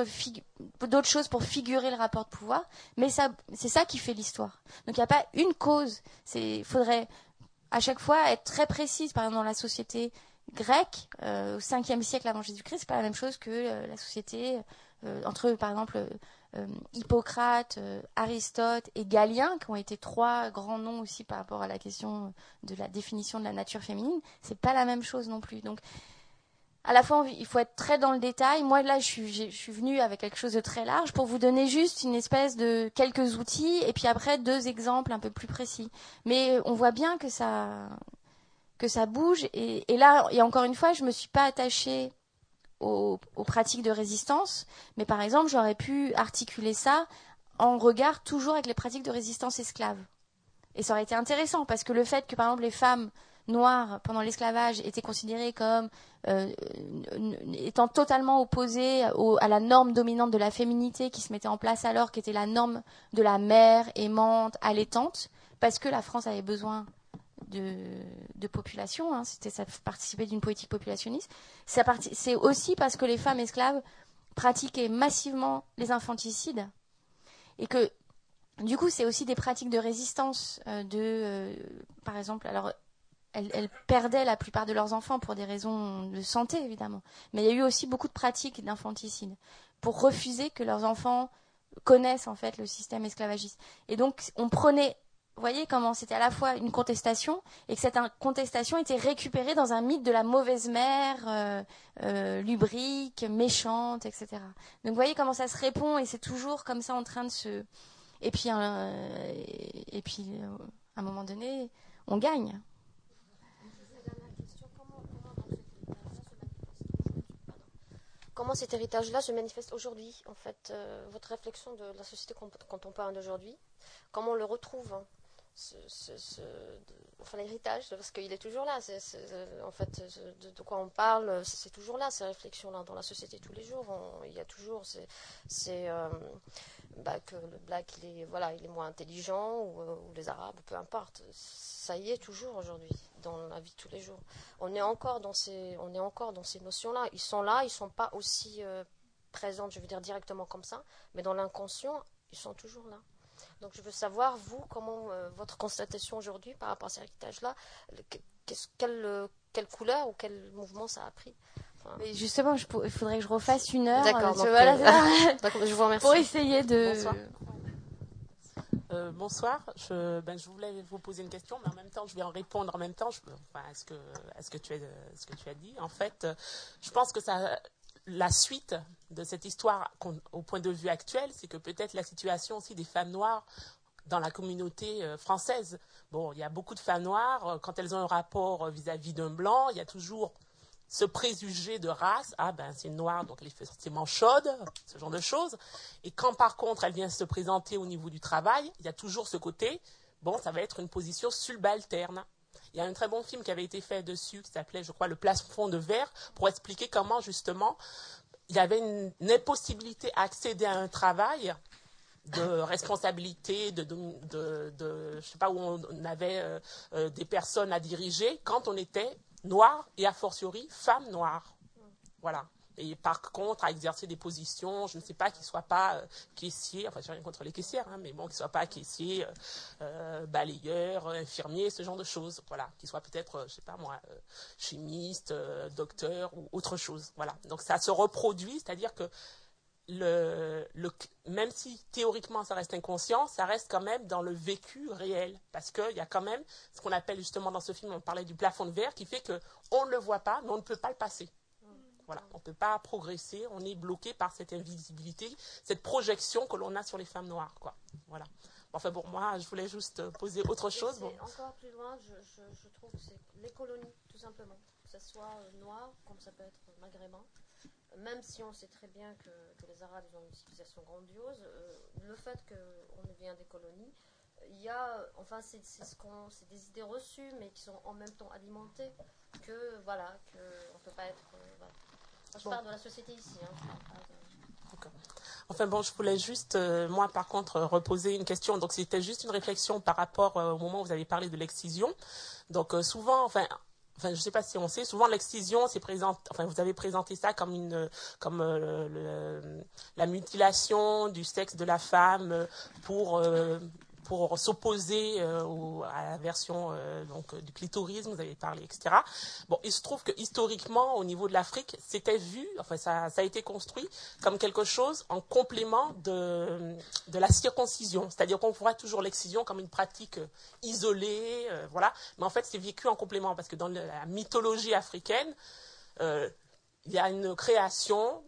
choses pour figurer le rapport de pouvoir. Mais c'est ça qui fait l'histoire. Donc il n'y a pas une cause. Il faudrait à chaque fois être très précise. Par exemple, dans la société grecque, au 5e siècle avant Jésus-Christ, c'est pas la même chose que la société entre, par exemple, Hippocrate, Aristote et Galien, qui ont été 3 grands noms aussi par rapport à la question de la définition de la nature féminine, c'est pas la même chose non plus. Donc, à la fois, il faut être très dans le détail. Moi, là, je suis venue avec quelque chose de très large pour vous donner juste une espèce de quelques outils et puis après 2 exemples un peu plus précis. Mais on voit bien que ça bouge. Et là, et encore une fois, je me suis pas attachée aux pratiques de résistance, mais par exemple, j'aurais pu articuler ça en regard toujours avec les pratiques de résistance esclave. Et ça aurait été intéressant, parce que le fait que, par exemple, les femmes noires, pendant l'esclavage, étaient considérées comme étant totalement opposées à la norme dominante de la féminité qui se mettait en place alors, qui était la norme de la mère aimante, allaitante, parce que la France avait besoin de population, ça participait d'une politique populationniste. C'est aussi parce que les femmes esclaves pratiquaient massivement les infanticides et que du coup c'est aussi des pratiques de résistance par exemple, alors elles perdaient la plupart de leurs enfants pour des raisons de santé évidemment, mais il y a eu aussi beaucoup de pratiques d'infanticide pour refuser que leurs enfants connaissent en fait le système esclavagiste. Et donc on prenait, vous voyez comment c'était à la fois une contestation et que cette contestation était récupérée dans un mythe de la mauvaise mère, lubrique, méchante, etc. Donc vous voyez comment ça se répond et c'est toujours comme ça en train de se... Et puis à un moment donné, on gagne. Comment cet héritage-là se manifeste aujourd'hui, en fait, votre réflexion de la société quand on parle d'aujourd'hui, comment on le retrouve, l'héritage, parce qu'il est toujours là, en fait, de quoi on parle, c'est toujours là, ces réflexions-là, dans la société tous les jours, il y a toujours que le black, il est moins intelligent, ou les arabes, peu importe, ça y est toujours aujourd'hui, dans la vie de tous les jours. On est encore dans ces notions-là, ils sont là, ils ne sont pas aussi présents, je veux dire, directement comme ça, mais dans l'inconscient, ils sont toujours là. Donc je veux savoir, vous, comment votre constatation aujourd'hui par rapport à cet héritage-là, quelle quelle couleur ou quel mouvement ça a pris. Mais justement, il faudrait que je refasse une heure. D'accord, donc, D'accord, je vous remercie. Pour essayer de... Bonsoir. Bonsoir, je voulais vous poser une question, mais en même temps, je vais en répondre en même temps à ce que tu as dit. En fait, je pense que la suite de cette histoire, au point de vue actuel, c'est que peut-être la situation aussi des femmes noires dans la communauté française. Bon, il y a beaucoup de femmes noires, quand elles ont un rapport vis-à-vis d'un blanc, il y a toujours ce préjugé de race, c'est une noire, donc elle est forcément chaude, ce genre de choses. Et quand par contre elle vient se présenter au niveau du travail, il y a toujours ce côté, ça va être une position subalterne. Il y a un très bon film qui avait été fait dessus, qui s'appelait, je crois, Le plafond de verre, pour expliquer comment justement il y avait une impossibilité à accéder à un travail de responsabilité, je sais pas, où on avait des personnes à diriger quand on était noire et a fortiori femme noire. Voilà. Et par contre, à exercer des positions, je ne sais pas, qui ne soient pas caissiers, enfin, je n'ai rien contre les caissières, mais bon, qui ne soient pas caissiers, balayeurs, infirmiers, ce genre de choses. Voilà. Qui soient peut-être, je ne sais pas moi, chimistes, docteurs ou autre chose. Voilà. Donc ça se reproduit, c'est-à-dire que même si théoriquement ça reste inconscient, ça reste quand même dans le vécu réel, parce qu'il y a quand même ce qu'on appelle justement dans ce film, on parlait du plafond de verre, qui fait qu'on ne le voit pas, mais on ne peut pas le passer. Voilà, on ne peut pas progresser, on est bloqué par cette invisibilité, cette projection que l'on a sur les femmes noires, quoi. Voilà. Enfin bon, moi je voulais juste poser autre chose. Encore plus loin, je trouve que c'est les colonies, tout simplement, que ce soit noir, comme ça peut être maghrébin. Même si on sait très bien que les Arabes ont une civilisation grandiose, le fait qu'on vient des colonies, il y a, enfin, c'est des idées reçues, mais qui sont en même temps alimentées, qu'on ne peut pas être... voilà. Enfin, je parle de la société ici. D'accord. Enfin bon, je voulais juste, moi par contre, reposer une question. Donc c'était juste une réflexion par rapport au moment où vous avez parlé de l'excision. Donc souvent, je ne sais pas si on sait, souvent l'excision, vous avez présenté ça comme la mutilation du sexe de la femme pour s'opposer à la version du clitorisme, vous avez parlé, etc. Bon, il se trouve que historiquement, au niveau de l'Afrique, c'était vu, ça a été construit comme quelque chose en complément de la circoncision. C'est-à-dire qu'on voit toujours l'excision comme une pratique isolée, voilà. Mais en fait, c'est vécu en complément, parce que dans la mythologie africaine, il y a une création,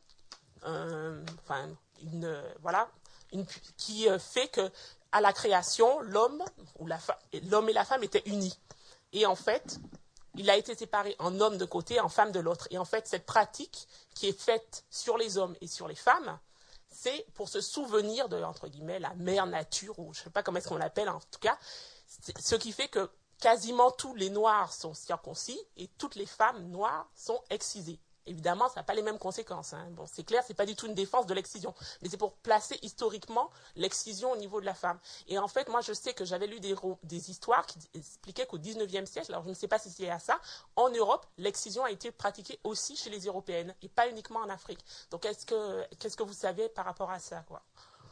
qui fait que à la création, l'homme et la femme étaient unis. Et en fait, il a été séparé en homme de côté, en femme de l'autre. Et en fait, cette pratique qui est faite sur les hommes et sur les femmes, c'est pour se souvenir de, entre guillemets, la mère nature, ou je ne sais pas comment est-ce qu'on l'appelle, en tout cas, ce qui fait que quasiment tous les noirs sont circoncis et toutes les femmes noires sont excisées. Évidemment, ça n'a pas les mêmes conséquences. Bon, c'est clair, ce n'est pas du tout une défense de l'excision. Mais c'est pour placer historiquement l'excision au niveau de la femme. Et en fait, moi, je sais que j'avais lu des histoires qui expliquaient qu'au 19e siècle, alors je ne sais pas si c'est à ça, en Europe, l'excision a été pratiquée aussi chez les Européennes et pas uniquement en Afrique. Donc, qu'est-ce que vous savez par rapport à ça, quoi ?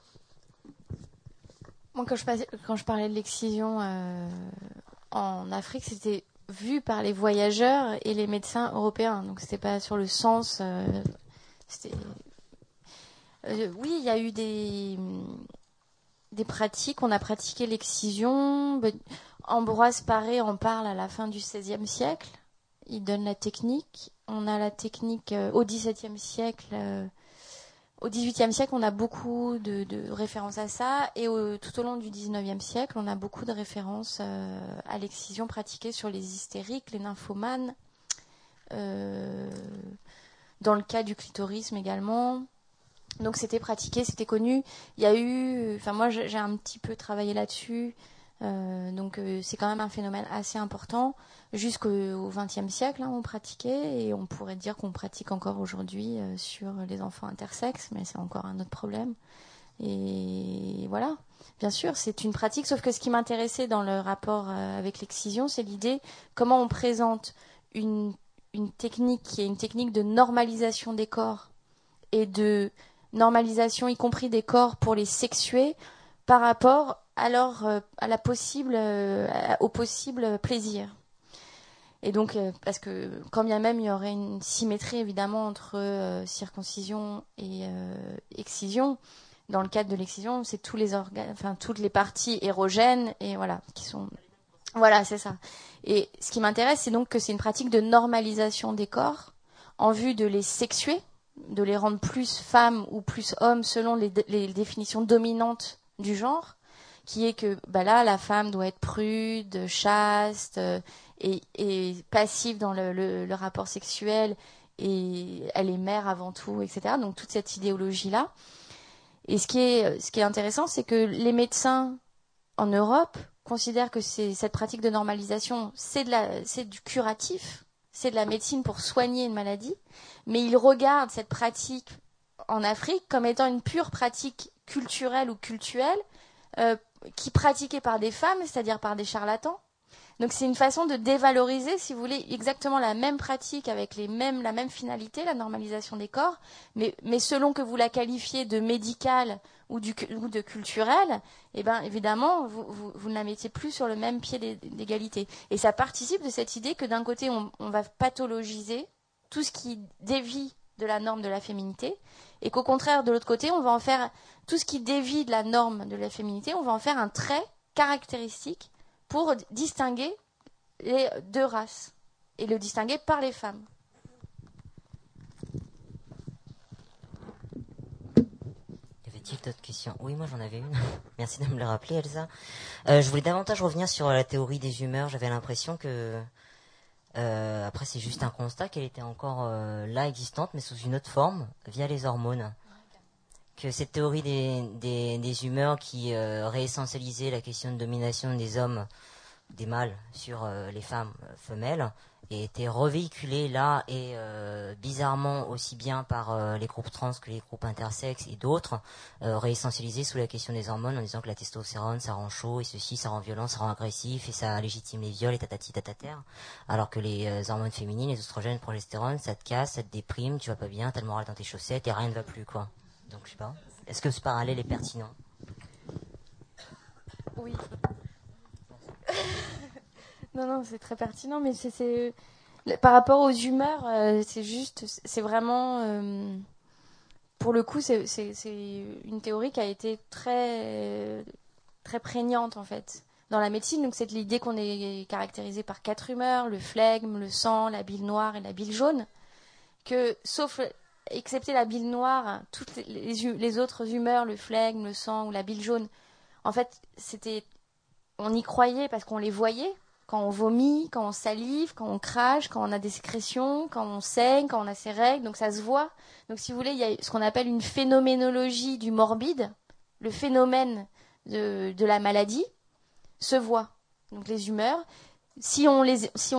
Moi, quand je parlais de l'excision en Afrique, c'était vu par les voyageurs et les médecins européens. Donc, c'était pas sur le sens. Oui, il y a eu des pratiques. On a pratiqué l'excision. Ambroise Paré en parle à la fin du XVIe siècle. Il donne la technique. On a la technique au XVIIe siècle. Au XVIIIe siècle, on a beaucoup de références à ça, et tout au long du XIXe siècle, on a beaucoup de références à l'excision pratiquée sur les hystériques, les nymphomanes, dans le cas du clitorisme également. Donc c'était pratiqué, c'était connu. Il y a eu, moi j'ai un petit peu travaillé là-dessus, donc c'est quand même un phénomène assez important. Jusqu'au XXe siècle, on pratiquait, et on pourrait dire qu'on pratique encore aujourd'hui sur les enfants intersexes, mais c'est encore un autre problème. Et voilà, bien sûr, c'est une pratique, sauf que ce qui m'intéressait dans le rapport avec l'excision, c'est l'idée comment on présente une technique qui est une technique de normalisation des corps, et de normalisation y compris des corps pour les sexuer, par rapport alors au possible plaisir. Et donc, parce que quand bien même il y aurait une symétrie évidemment entre circoncision et excision, dans le cadre de l'excision, c'est tous les organes, enfin toutes les parties érogènes et voilà qui sont, voilà, c'est ça. Et ce qui m'intéresse, c'est donc que c'est une pratique de normalisation des corps en vue de les sexuer, de les rendre plus femmes ou plus hommes selon les définitions dominantes du genre, qui est que bah là la femme doit être prude, chaste et passive dans le rapport sexuel, et elle est mère avant tout, etc. Donc toute cette idéologie là. Et ce qui est intéressant, c'est que les médecins en Europe considèrent que cette pratique de normalisation, c'est du curatif, c'est de la médecine pour soigner une maladie, mais ils regardent cette pratique en Afrique comme étant une pure pratique culturelle ou cultuelle, qui est pratiquée par des femmes, c'est-à-dire par des charlatans. Donc c'est une façon de dévaloriser, si vous voulez, exactement la même pratique avec la même finalité, la normalisation des corps, mais selon que vous la qualifiez de médicale ou de culturelle, eh ben évidemment vous ne la mettiez plus sur le même pied d'égalité. Et ça participe de cette idée que d'un côté on va pathologiser tout ce qui dévie de la norme de la féminité, et qu'au contraire de l'autre côté on va en faire tout ce qui dévie de la norme de la féminité, on va en faire un trait caractéristique pour distinguer les deux races, et le distinguer par les femmes. Y avait-il d'autres questions? Oui, moi j'en avais une. Merci de me le rappeler, Elsa. Je voulais davantage revenir sur la théorie des humeurs. J'avais l'impression que, après c'est juste un constat, qu'elle était encore là existante, mais sous une autre forme, via les hormones. Que cette théorie des humeurs qui réessentialisait la question de domination des hommes, des mâles, sur les femmes femelles, et était revéhiculée là, et bizarrement aussi bien par les groupes trans que les groupes intersexes et d'autres, réessentialisée sous la question des hormones, en disant que la testostérone ça rend chaud, et ceci ça rend violent, ça rend agressif, et ça légitime les viols, et tatati tatater, alors que les hormones féminines, les oestrogènes, le progestérone, ça te casse, ça te déprime, tu vas pas bien, t'as le moral dans tes chaussettes et rien ne va plus, quoi. Donc je sais pas, est-ce que ce parallèle est pertinent? Oui. Non, c'est très pertinent, mais c'est par rapport aux humeurs, c'est vraiment, pour le coup, c'est une théorie qui a été très, très prégnante en fait dans la médecine. Donc c'est l'idée qu'on est caractérisé par 4 humeurs: le flegme, le sang, la bile noire et la bile jaune. Que sauf excepté la bile noire, toutes les autres humeurs, le flegme, le sang ou la bile jaune, en fait, on y croyait parce qu'on les voyait. Quand on vomit, quand on salive, quand on crache, quand on a des sécrétions, quand on saigne, quand on a ses règles, donc ça se voit. Donc si vous voulez, il y a ce qu'on appelle une phénoménologie du morbide. Le phénomène de la maladie se voit. Donc les humeurs, si on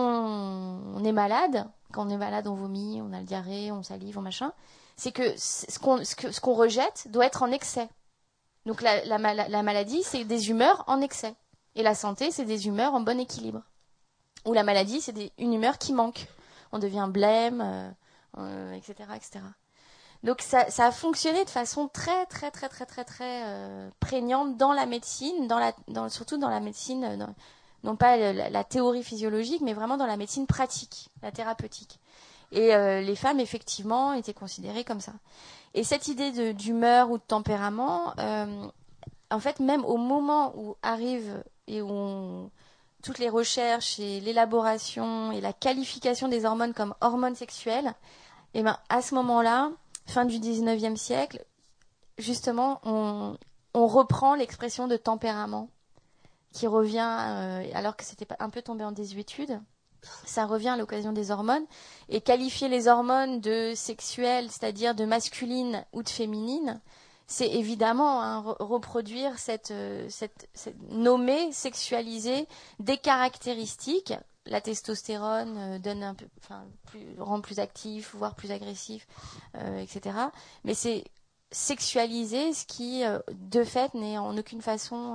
est malade, quand on est malade, on vomit, on a le diarrhée, on salive, on machin, c'est que ce qu'on rejette doit être en excès. Donc la maladie, c'est des humeurs en excès. Et la santé, c'est des humeurs en bon équilibre. Ou la maladie, c'est une humeur qui manque. On devient blême, etc., etc. Donc ça a fonctionné de façon très, très, très, très, très, très prégnante dans la médecine, surtout dans la médecine, non pas la théorie physiologique, mais vraiment dans la médecine pratique, la thérapeutique. Et les femmes, effectivement, étaient considérées comme ça. Et cette idée d'humeur ou de tempérament, en fait, même au moment où arrive et où toutes les recherches et l'élaboration et la qualification des hormones comme hormones sexuelles, et ben à ce moment-là, fin du 19e siècle, justement, on reprend l'expression de tempérament qui revient, alors que c'était un peu tombé en désuétude. Ça revient à l'occasion des hormones, et qualifier les hormones de sexuelles, c'est-à-dire de masculines ou de féminines, c'est évidemment reproduire cette nommer, sexualiser des caractéristiques. La testostérone donne un peu, rend plus actif, voire plus agressif, etc. Mais c'est sexualiser ce qui, de fait, n'est en aucune façon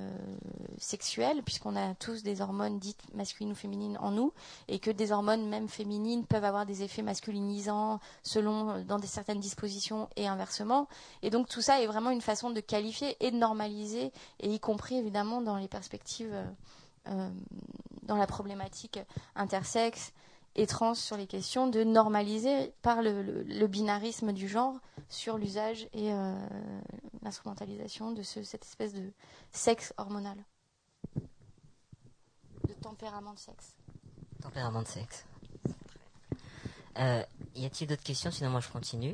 sexuel, puisqu'on a tous des hormones dites masculines ou féminines en nous, et que des hormones même féminines peuvent avoir des effets masculinisants dans certaines dispositions et inversement. Et donc tout ça est vraiment une façon de qualifier et de normaliser, et y compris évidemment dans les perspectives dans la problématique intersexe et trans sur les questions de normaliser par le binarisme du genre sur l'usage et l'instrumentalisation de cette espèce de sexe hormonal, de tempérament de sexe. Tempérament de sexe. Y a-t-il d'autres questions? Sinon, moi, je continue.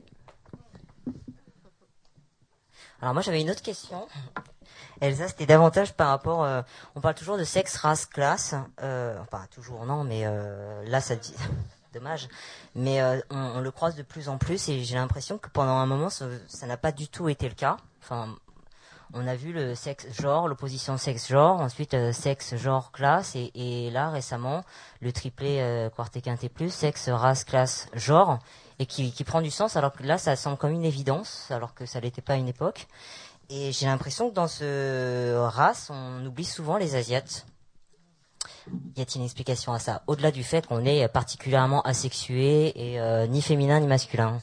Alors, moi, j'avais une autre question. Elsa, c'était davantage par rapport... on parle toujours de sexe, race, classe. Enfin, toujours, non, mais là, ça dit... Dommage. Mais on le croise de plus en plus et j'ai l'impression que pendant un moment, ça n'a pas du tout été le cas. Enfin... On a vu le sexe-genre, l'opposition sexe-genre, ensuite sexe-genre-classe, et là, récemment, le triplé quartet quintet plus, sexe, race, classe, genre, et qui prend du sens, alors que là, ça semble comme une évidence, alors que ça l'était pas à une époque. Et j'ai l'impression que dans ce race, on oublie souvent les Asiates. Y a-t-il une explication à ça? Au-delà du fait qu'on est particulièrement asexué et ni féminin ni masculin.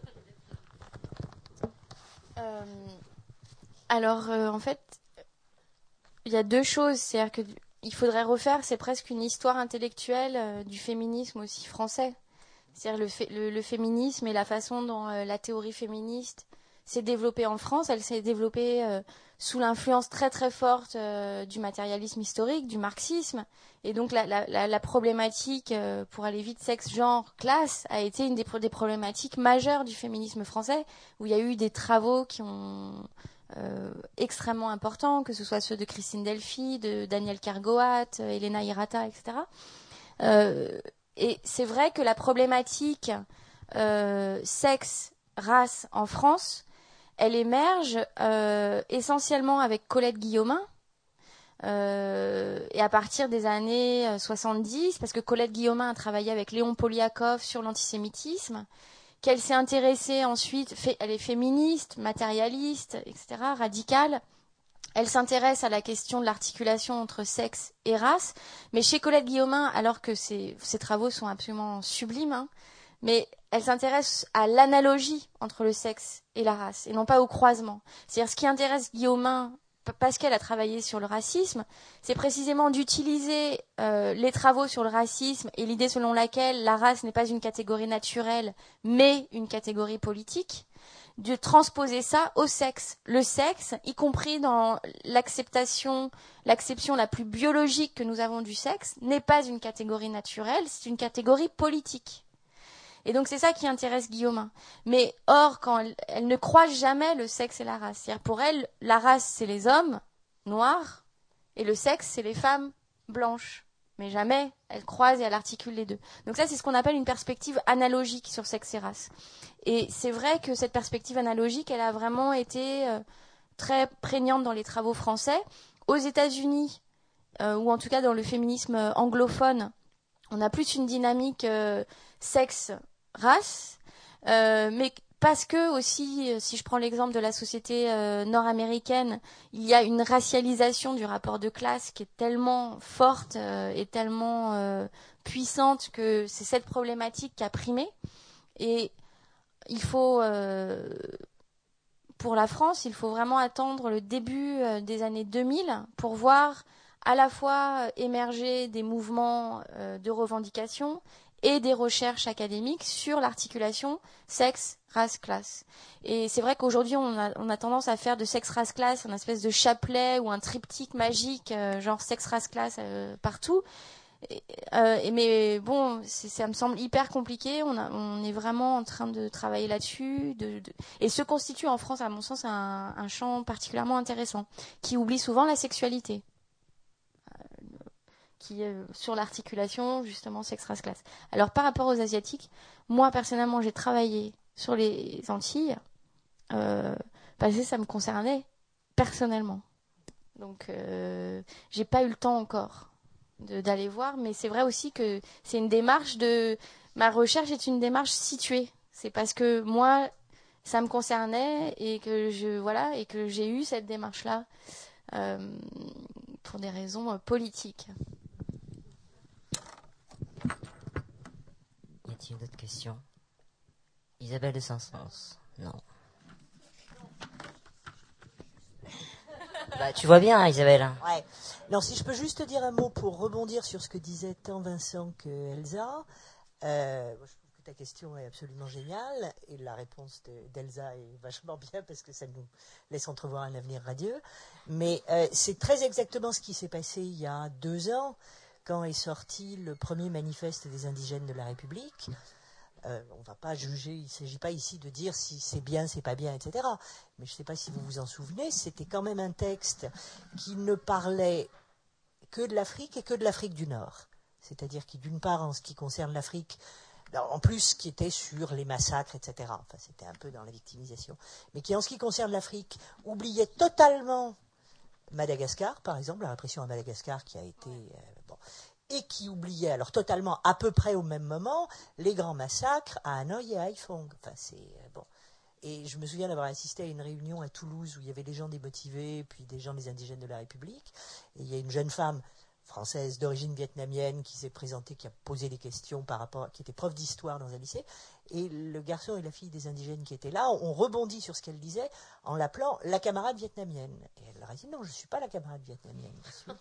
Alors, en fait, il y a deux choses. C'est-à-dire qu'il faudrait refaire, c'est presque une histoire intellectuelle du féminisme aussi français. C'est-à-dire le féminisme et la façon dont la théorie féministe s'est développée en France. Elle s'est développée sous l'influence très très forte du matérialisme historique, du marxisme. Et donc la problématique, pour aller vite, sexe, genre, classe, a été une des problématiques majeures du féminisme français, où il y a eu des travaux qui ont... extrêmement importants, que ce soit ceux de Christine Delphi, de Daniel Kergoat, Elena Hirata, etc. Et c'est vrai que la problématique sexe, race en France, elle émerge essentiellement avec Colette Guillaumin, et à partir des années 70, parce que Colette Guillaumin a travaillé avec Léon Poliakov sur l'antisémitisme, qu'elle s'est intéressée ensuite, elle est féministe, matérialiste, etc., radicale. Elle s'intéresse à la question de l'articulation entre sexe et race. Mais chez Colette Guillaumin, alors que ses travaux sont absolument sublimes, hein, mais elle s'intéresse à l'analogie entre le sexe et la race, et non pas au croisement. C'est-à-dire, ce qui intéresse Guillaumin, parce qu'elle a travaillé sur le racisme, c'est précisément d'utiliser les travaux sur le racisme et l'idée selon laquelle la race n'est pas une catégorie naturelle, mais une catégorie politique, de transposer ça au sexe. Le sexe, y compris dans l'acception la plus biologique que nous avons du sexe, n'est pas une catégorie naturelle, c'est une catégorie politique. Et donc c'est ça qui intéresse Guillaumin. Mais or, quand elle ne croise jamais le sexe et la race. C'est-à-dire pour elle, la race c'est les hommes noirs et le sexe c'est les femmes blanches. Mais jamais elle croise et elle articule les deux. Donc ça c'est ce qu'on appelle une perspective analogique sur sexe et race. Et c'est vrai que cette perspective analogique, elle a vraiment été très prégnante dans les travaux français. Aux États-Unis, ou en tout cas dans le féminisme anglophone, on a plus une dynamique sexe-race, mais parce que aussi, si je prends l'exemple de la société nord-américaine, il y a une racialisation du rapport de classe qui est tellement forte et tellement puissante que c'est cette problématique qui a primé. Et il faut, pour la France, il faut vraiment attendre le début des années 2000 pour voir à la fois émerger des mouvements de revendication et des recherches académiques sur l'articulation sexe, race, classe. Et c'est vrai qu'aujourd'hui, on a tendance à faire de sexe, race, classe un espèce de chapelet ou un triptyque magique, genre sexe, race, classe partout. Mais bon, ça me semble hyper compliqué. On est vraiment en train de travailler là-dessus. Et se constitue en France, à mon sens, un champ particulièrement intéressant, qui oublie souvent la sexualité. Qui est sur l'articulation, justement, sexe, race, classe. Alors, par rapport aux Asiatiques, moi, personnellement, j'ai travaillé sur les Antilles, parce que ça me concernait personnellement. Donc, j'ai pas eu le temps encore d'aller voir, mais c'est vrai aussi que c'est une démarche ma recherche est une démarche située. C'est parce que moi, ça me concernait et que j'ai eu cette démarche-là pour des raisons politiques. Y a-t-il d'autres questions? Isabelle de Saint-Saëns? Non. Bah, tu vois bien, hein, Isabelle. Ouais. Non, si je peux juste te dire un mot pour rebondir sur ce que disaient tant Vincent que Elsa. Je trouve que ta question est absolument géniale et la réponse d'Elsa est vachement bien parce que ça nous laisse entrevoir un avenir radieux. Mais c'est très exactement ce qui s'est passé il y a 2 ans quand est sorti le premier manifeste des indigènes de la République. On ne va pas juger, il ne s'agit pas ici de dire si c'est bien, c'est pas bien, etc. Mais je ne sais pas si vous vous en souvenez, c'était quand même un texte qui ne parlait que de l'Afrique et que de l'Afrique du Nord. C'est-à-dire qui, d'une part, en ce qui concerne l'Afrique, en plus, qui était sur les massacres, etc. Enfin, c'était un peu dans la victimisation. Mais qui, en ce qui concerne l'Afrique, oubliait totalement Madagascar, par exemple, la répression à Madagascar qui a été... et qui oubliait, alors totalement, à peu près au même moment, les grands massacres à Hanoï et à Haiphong. Enfin, c'est... bon. Et je me souviens d'avoir assisté à une réunion à Toulouse où il y avait des gens démotivés, puis des gens des indigènes de la République. Et il y a une jeune femme française d'origine vietnamienne qui s'est présentée, qui a posé des questions par rapport, qui était prof d'histoire dans un lycée. Et le garçon et la fille des indigènes qui étaient là ont rebondi sur ce qu'elle disait en l'appelant la camarade vietnamienne. Et elle leur a dit non, je ne suis pas la camarade vietnamienne. Je suis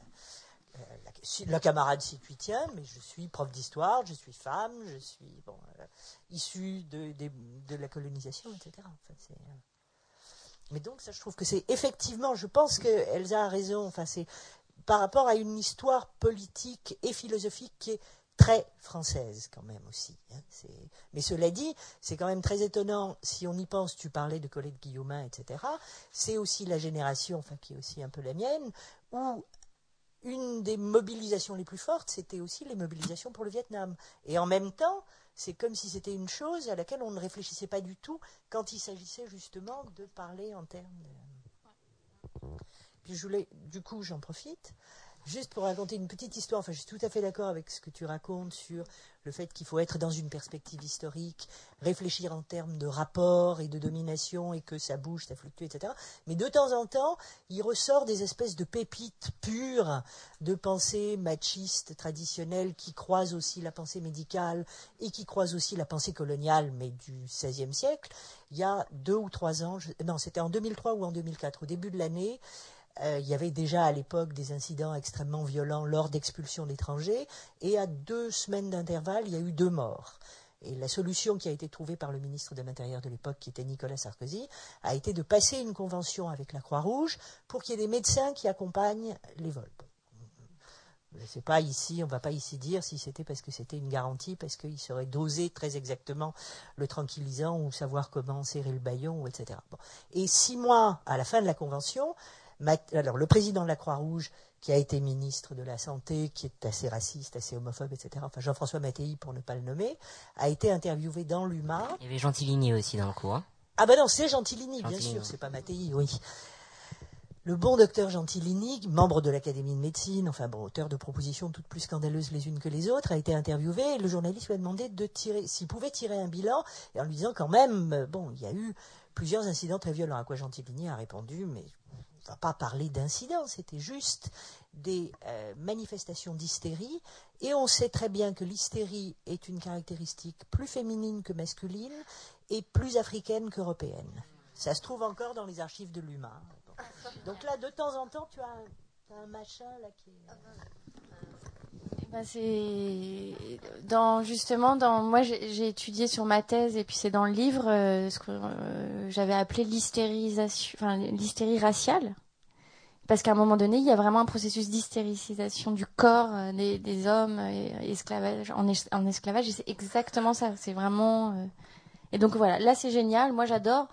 la camarade s'y tient, mais je suis prof d'histoire, je suis femme, je suis issue de la colonisation, etc. Enfin, mais donc ça, je trouve que c'est effectivement, je pense que Elsa a raison. Enfin, c'est par rapport à une histoire politique et philosophique qui est très française quand même aussi. Hein. Mais cela dit, c'est quand même très étonnant si on y pense. Tu parlais de Colette Guillaumin, etc. C'est aussi la génération, enfin qui est aussi un peu la mienne, où une des mobilisations les plus fortes, c'était aussi les mobilisations pour le Vietnam. Et en même temps, c'est comme si c'était une chose à laquelle on ne réfléchissait pas du tout quand il s'agissait justement de parler en termes de... Puis du coup, j'en profite, juste pour raconter une petite histoire. Enfin, je suis tout à fait d'accord avec ce que tu racontes sur le fait qu'il faut être dans une perspective historique, réfléchir en termes de rapport et de domination, et que ça bouge, ça fluctue, etc. Mais de temps en temps, il ressort des espèces de pépites pures de pensée machiste traditionnelle qui croisent aussi la pensée médicale et qui croisent aussi la pensée coloniale, mais du XVIe siècle. Il y a 2 ou 3 ans, non, c'était en 2003 ou en 2004, au début de l'année, il y avait déjà à l'époque des incidents extrêmement violents lors d'expulsions d'étrangers, et à 2 semaines d'intervalle, il y a eu 2 morts. Et la solution qui a été trouvée par le ministre de l'Intérieur de l'époque, qui était Nicolas Sarkozy, a été de passer une convention avec la Croix-Rouge pour qu'il y ait des médecins qui accompagnent les vols. Je ne sais pas ici, on ne va pas ici dire si c'était parce que c'était une garantie, parce qu'il serait dosé très exactement le tranquillisant ou savoir comment serrer le bâillon, etc. Bon. Et 6 mois à la fin de la convention, alors le président de la Croix-Rouge, qui a été ministre de la Santé, qui est assez raciste, assez homophobe, etc., enfin Jean-François Mattei, pour ne pas le nommer, a été interviewé dans l'UMA. Il y avait Gentilini aussi dans le coup. Hein. Ah ben non, c'est Gentilini, bien sûr, c'est pas Mattei, oui. Le bon docteur Gentilini, membre de l'Académie de médecine, enfin bon, auteur de propositions toutes plus scandaleuses les unes que les autres, a été interviewé, et le journaliste lui a demandé s'il pouvait tirer un bilan, et en lui disant quand même, bon, il y a eu plusieurs incidents très violents, à quoi Gentilini a répondu, mais on ne va pas parler d'incidents, c'était juste des manifestations d'hystérie, et on sait très bien que l'hystérie est une caractéristique plus féminine que masculine, et plus africaine qu'européenne. Ça se trouve encore dans les archives de l'UMA. Donc là, de temps en temps, tu as un machin là qui est... c'est moi j'ai étudié sur ma thèse, et puis c'est dans le livre ce que j'avais appelé l'hystérie raciale, parce qu'à un moment donné il y a vraiment un processus d'hystéricisation du corps des hommes en esclavage, et c'est exactement ça, c'est vraiment et donc voilà, là c'est génial, moi j'adore.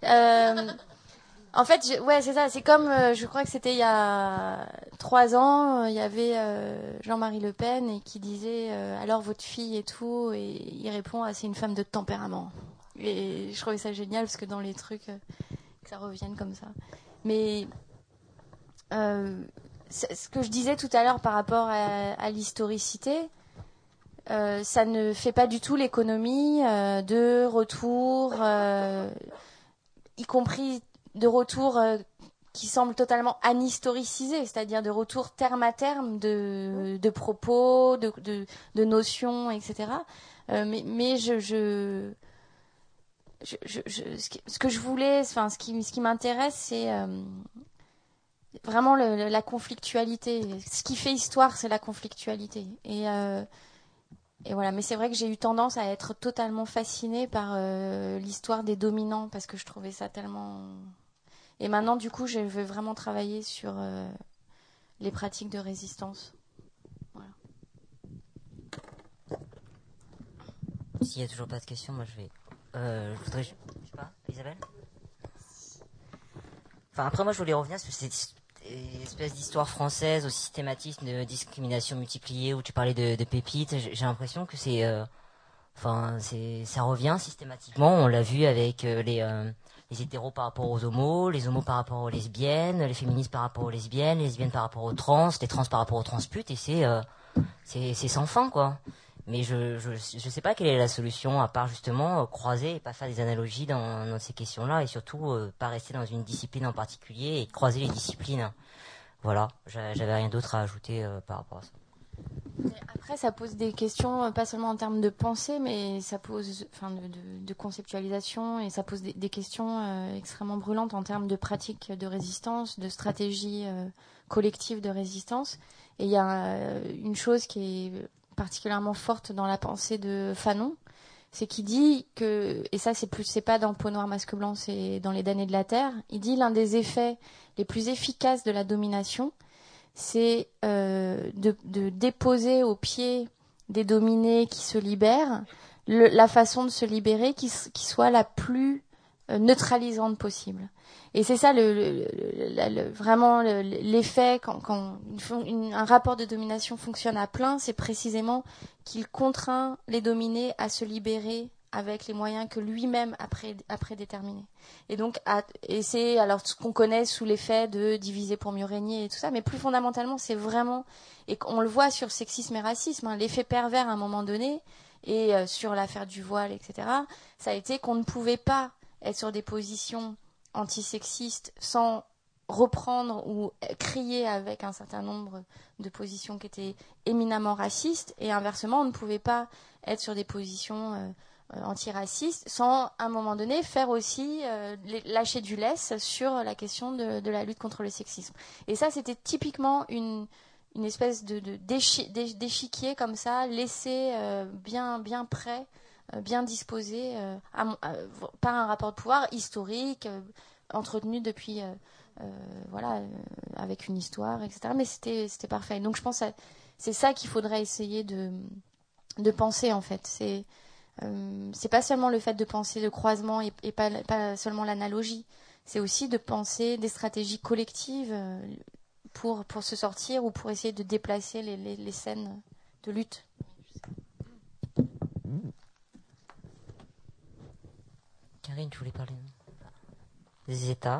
En fait, c'est ça. C'est comme, je crois que c'était il y a 3 ans, il y avait Jean-Marie Le Pen et qui disait alors votre fille et tout, et il répond c'est une femme de tempérament. Et je trouvais ça génial parce que dans les trucs, que ça revienne comme ça. Mais ce que je disais tout à l'heure par rapport à l'historicité, ça ne fait pas du tout l'économie de retour, y compris de retour qui semble totalement anhistoricisé, c'est-à-dire de retour terme à terme de propos, de notions, etc. Mais ce que je voulais, enfin ce qui m'intéresse, vraiment la conflictualité. Ce qui fait histoire, c'est la conflictualité. Et voilà, mais c'est vrai que j'ai eu tendance à être totalement fascinée par l'histoire des dominants parce que je trouvais ça tellement. Et maintenant, du coup, je veux vraiment travailler sur les pratiques de résistance. Voilà. S'il n'y a toujours pas de questions, moi je vais. Je voudrais. Je sais pas, Isabelle. Enfin, après, moi je voulais revenir sur cette espèce d'histoire française au systématisme de discrimination multipliée où tu parlais de pépites. J'ai l'impression que ça revient systématiquement. On l'a vu avec les hétéros par rapport aux homos, les homos par rapport aux lesbiennes, les féministes par rapport aux lesbiennes, les lesbiennes par rapport aux trans, les trans par rapport aux transputes, et c'est sans fin, quoi. Mais je sais pas quelle est la solution, à part justement croiser et pas faire des analogies dans ces questions-là, et surtout pas rester dans une discipline en particulier et croiser les disciplines. Voilà, j'avais rien d'autre à ajouter par rapport à ça. Mais après, ça pose des questions, pas seulement en termes de pensée, mais ça pose, de conceptualisation, et ça pose des questions extrêmement brûlantes en termes de pratiques de résistance, de stratégies collectives de résistance. Et il y a une chose qui est particulièrement forte dans la pensée de Fanon, c'est qu'il dit que, et ça c'est pas dans Peau noire masque blanc, c'est dans Les damnés de la terre, il dit l'un des effets les plus efficaces de la domination, c'est de déposer aux pieds des dominés qui se libèrent la façon de se libérer qui soit la plus neutralisante possible. Et c'est ça vraiment l'effet quand un rapport de domination fonctionne à plein, c'est précisément qu'il contraint les dominés à se libérer avec les moyens que lui-même a prédéterminés. Et donc, c'est alors ce qu'on connaît sous l'effet de diviser pour mieux régner et tout ça, mais plus fondamentalement, c'est vraiment, et on le voit sur sexisme et racisme, hein, l'effet pervers à un moment donné, et sur l'affaire du voile, etc., ça a été qu'on ne pouvait pas être sur des positions antisexistes sans reprendre ou crier avec un certain nombre de positions qui étaient éminemment racistes, et inversement, on ne pouvait pas être sur des positions antiracistes sans, à un moment donné, faire aussi lâcher du lest sur la question de la lutte contre le sexisme. Et ça, c'était typiquement une espèce d'échiquier comme ça, laissé bien prêt, bien disposé par un rapport de pouvoir historique, entretenu depuis, avec une histoire, etc. Mais c'était parfait. Donc je pense que c'est ça qu'il faudrait essayer de penser, en fait. C'est pas seulement le fait de penser le croisement et pas seulement l'analogie. C'est aussi de penser des stratégies collectives pour se sortir ou pour essayer de déplacer les scènes de lutte. Karine, tu voulais parler des États?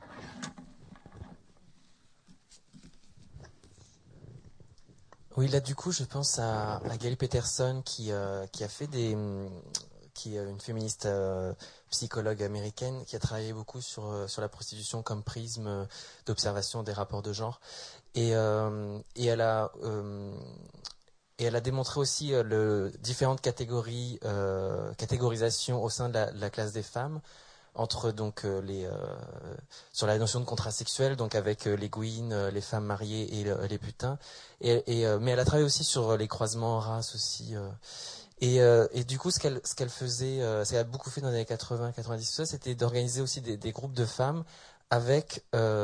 Oui, là du coup, je pense à Gail Peterson qui a fait qui est une féministe psychologue américaine qui a travaillé beaucoup sur la prostitution comme prisme d'observation des rapports de genre et elle a démontré aussi différentes catégorisations au sein de la classe des femmes entre donc sur la notion de contrat sexuel, donc avec les gouines, les femmes mariées et les putains, mais elle a travaillé aussi sur les croisements en race aussi, et du coup ce qu'elle faisait, ce qu'elle a beaucoup fait dans les années 80, 90, tout ça, c'était d'organiser aussi des groupes de femmes avec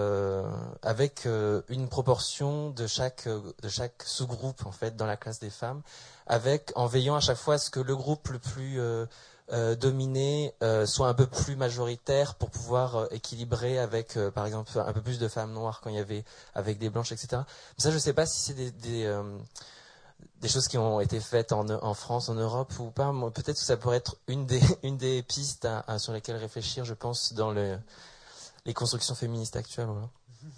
une proportion de chaque sous-groupe en fait dans la classe des femmes, en veillant à chaque fois à ce que le groupe le plus dominé soit un peu plus majoritaire pour pouvoir équilibrer avec par exemple un peu plus de femmes noires quand il y avait avec des blanches, etc. Mais ça, je sais pas si c'est des choses qui ont été faites en France, en Europe ou pas. Peut-être que ça pourrait être une des pistes sur lesquelles réfléchir, je pense, dans les constructions féministes actuelles. Voilà.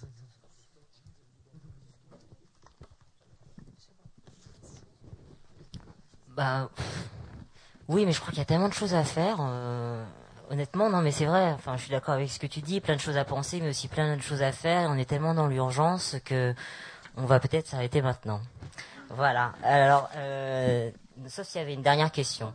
Bah, oui, mais je crois qu'il y a tellement de choses à faire. Honnêtement, non, mais c'est vrai. Enfin, je suis d'accord avec ce que tu dis. Plein de choses à penser, mais aussi plein de choses à faire. On est tellement dans l'urgence que on va peut-être s'arrêter maintenant. Voilà. Alors, sauf s'il y avait une dernière question.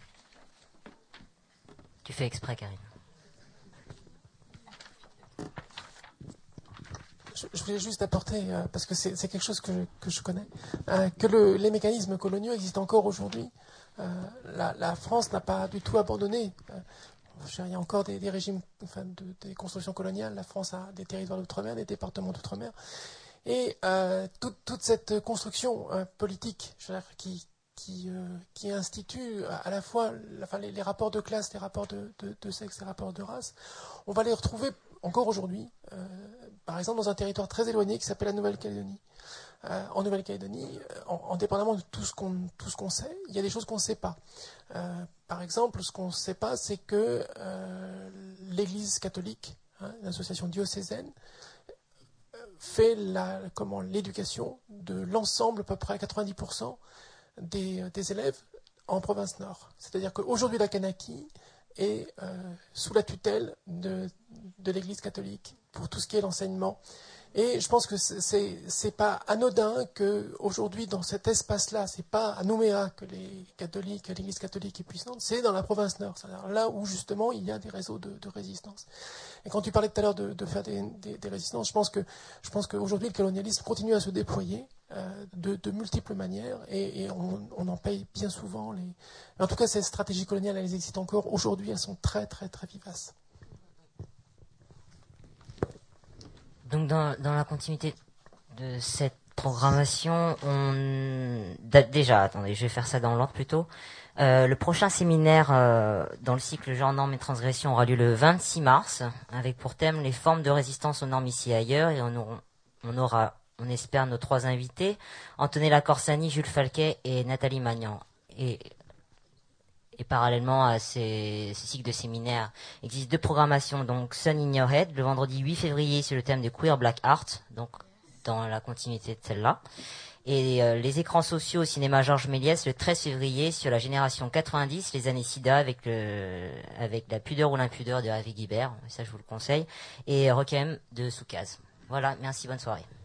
Tu fais exprès, Karine. Je voulais juste apporter, parce que c'est quelque chose que je connais, que les mécanismes coloniaux existent encore aujourd'hui. La France n'a pas du tout abandonné. Il y a encore des régimes, des constructions coloniales. La France a des territoires d'outre-mer, des départements d'outre-mer. Et toute cette construction politique, je veux dire, qui institue à la fois les rapports de classe, les rapports de sexe, les rapports de race, on va les retrouver encore aujourd'hui, par exemple dans un territoire très éloigné qui s'appelle la Nouvelle-Calédonie. En Nouvelle-Calédonie, indépendamment de tout ce qu'on sait, il y a des choses qu'on ne sait pas. Par exemple, ce qu'on ne sait pas, c'est que l'Église catholique, l'association diocésaine, fait l'éducation de l'ensemble, à peu près à 90%, des élèves en province nord. C'est-à-dire qu'aujourd'hui, la Kanaki est sous la tutelle de l'Église catholique pour tout ce qui est l'enseignement. Et je pense que c'est pas anodin qu'aujourd'hui, dans cet espace-là, c'est pas à Nouméa que l'Église catholique est puissante, c'est dans la province nord, c'est-à-dire là où justement il y a des réseaux de résistance. Et quand tu parlais tout à l'heure de faire des résistances, je pense qu'aujourd'hui le colonialisme continue à se déployer de multiples manières et on en paye bien souvent. Mais en tout cas, ces stratégies coloniales, elles existent encore aujourd'hui, elles sont très très très vivaces. Donc dans la continuité de cette programmation, déjà, attendez, je vais faire ça dans l'ordre plutôt. Le prochain séminaire dans le cycle Genre, normes et transgressions aura lieu le 26 mars, avec pour thème les formes de résistance aux normes ici et ailleurs, et on aura, on espère, nos 3 invités, Antonella Corsani, Jules Falquet et Nathalie Magnan. Et parallèlement à ces cycles de séminaires, il existe 2 programmations. Donc Sun in Your Head, le vendredi 8 février sur le thème de Queer Black Art, donc dans la continuité de celle-là. Et les écrans sociaux au cinéma Georges Méliès le 13 février sur la génération 90, les années SIDA avec La pudeur ou l'impudeur de Hervé Guibert, ça je vous le conseille, et Requiem de Soukaz. Voilà, merci, bonne soirée.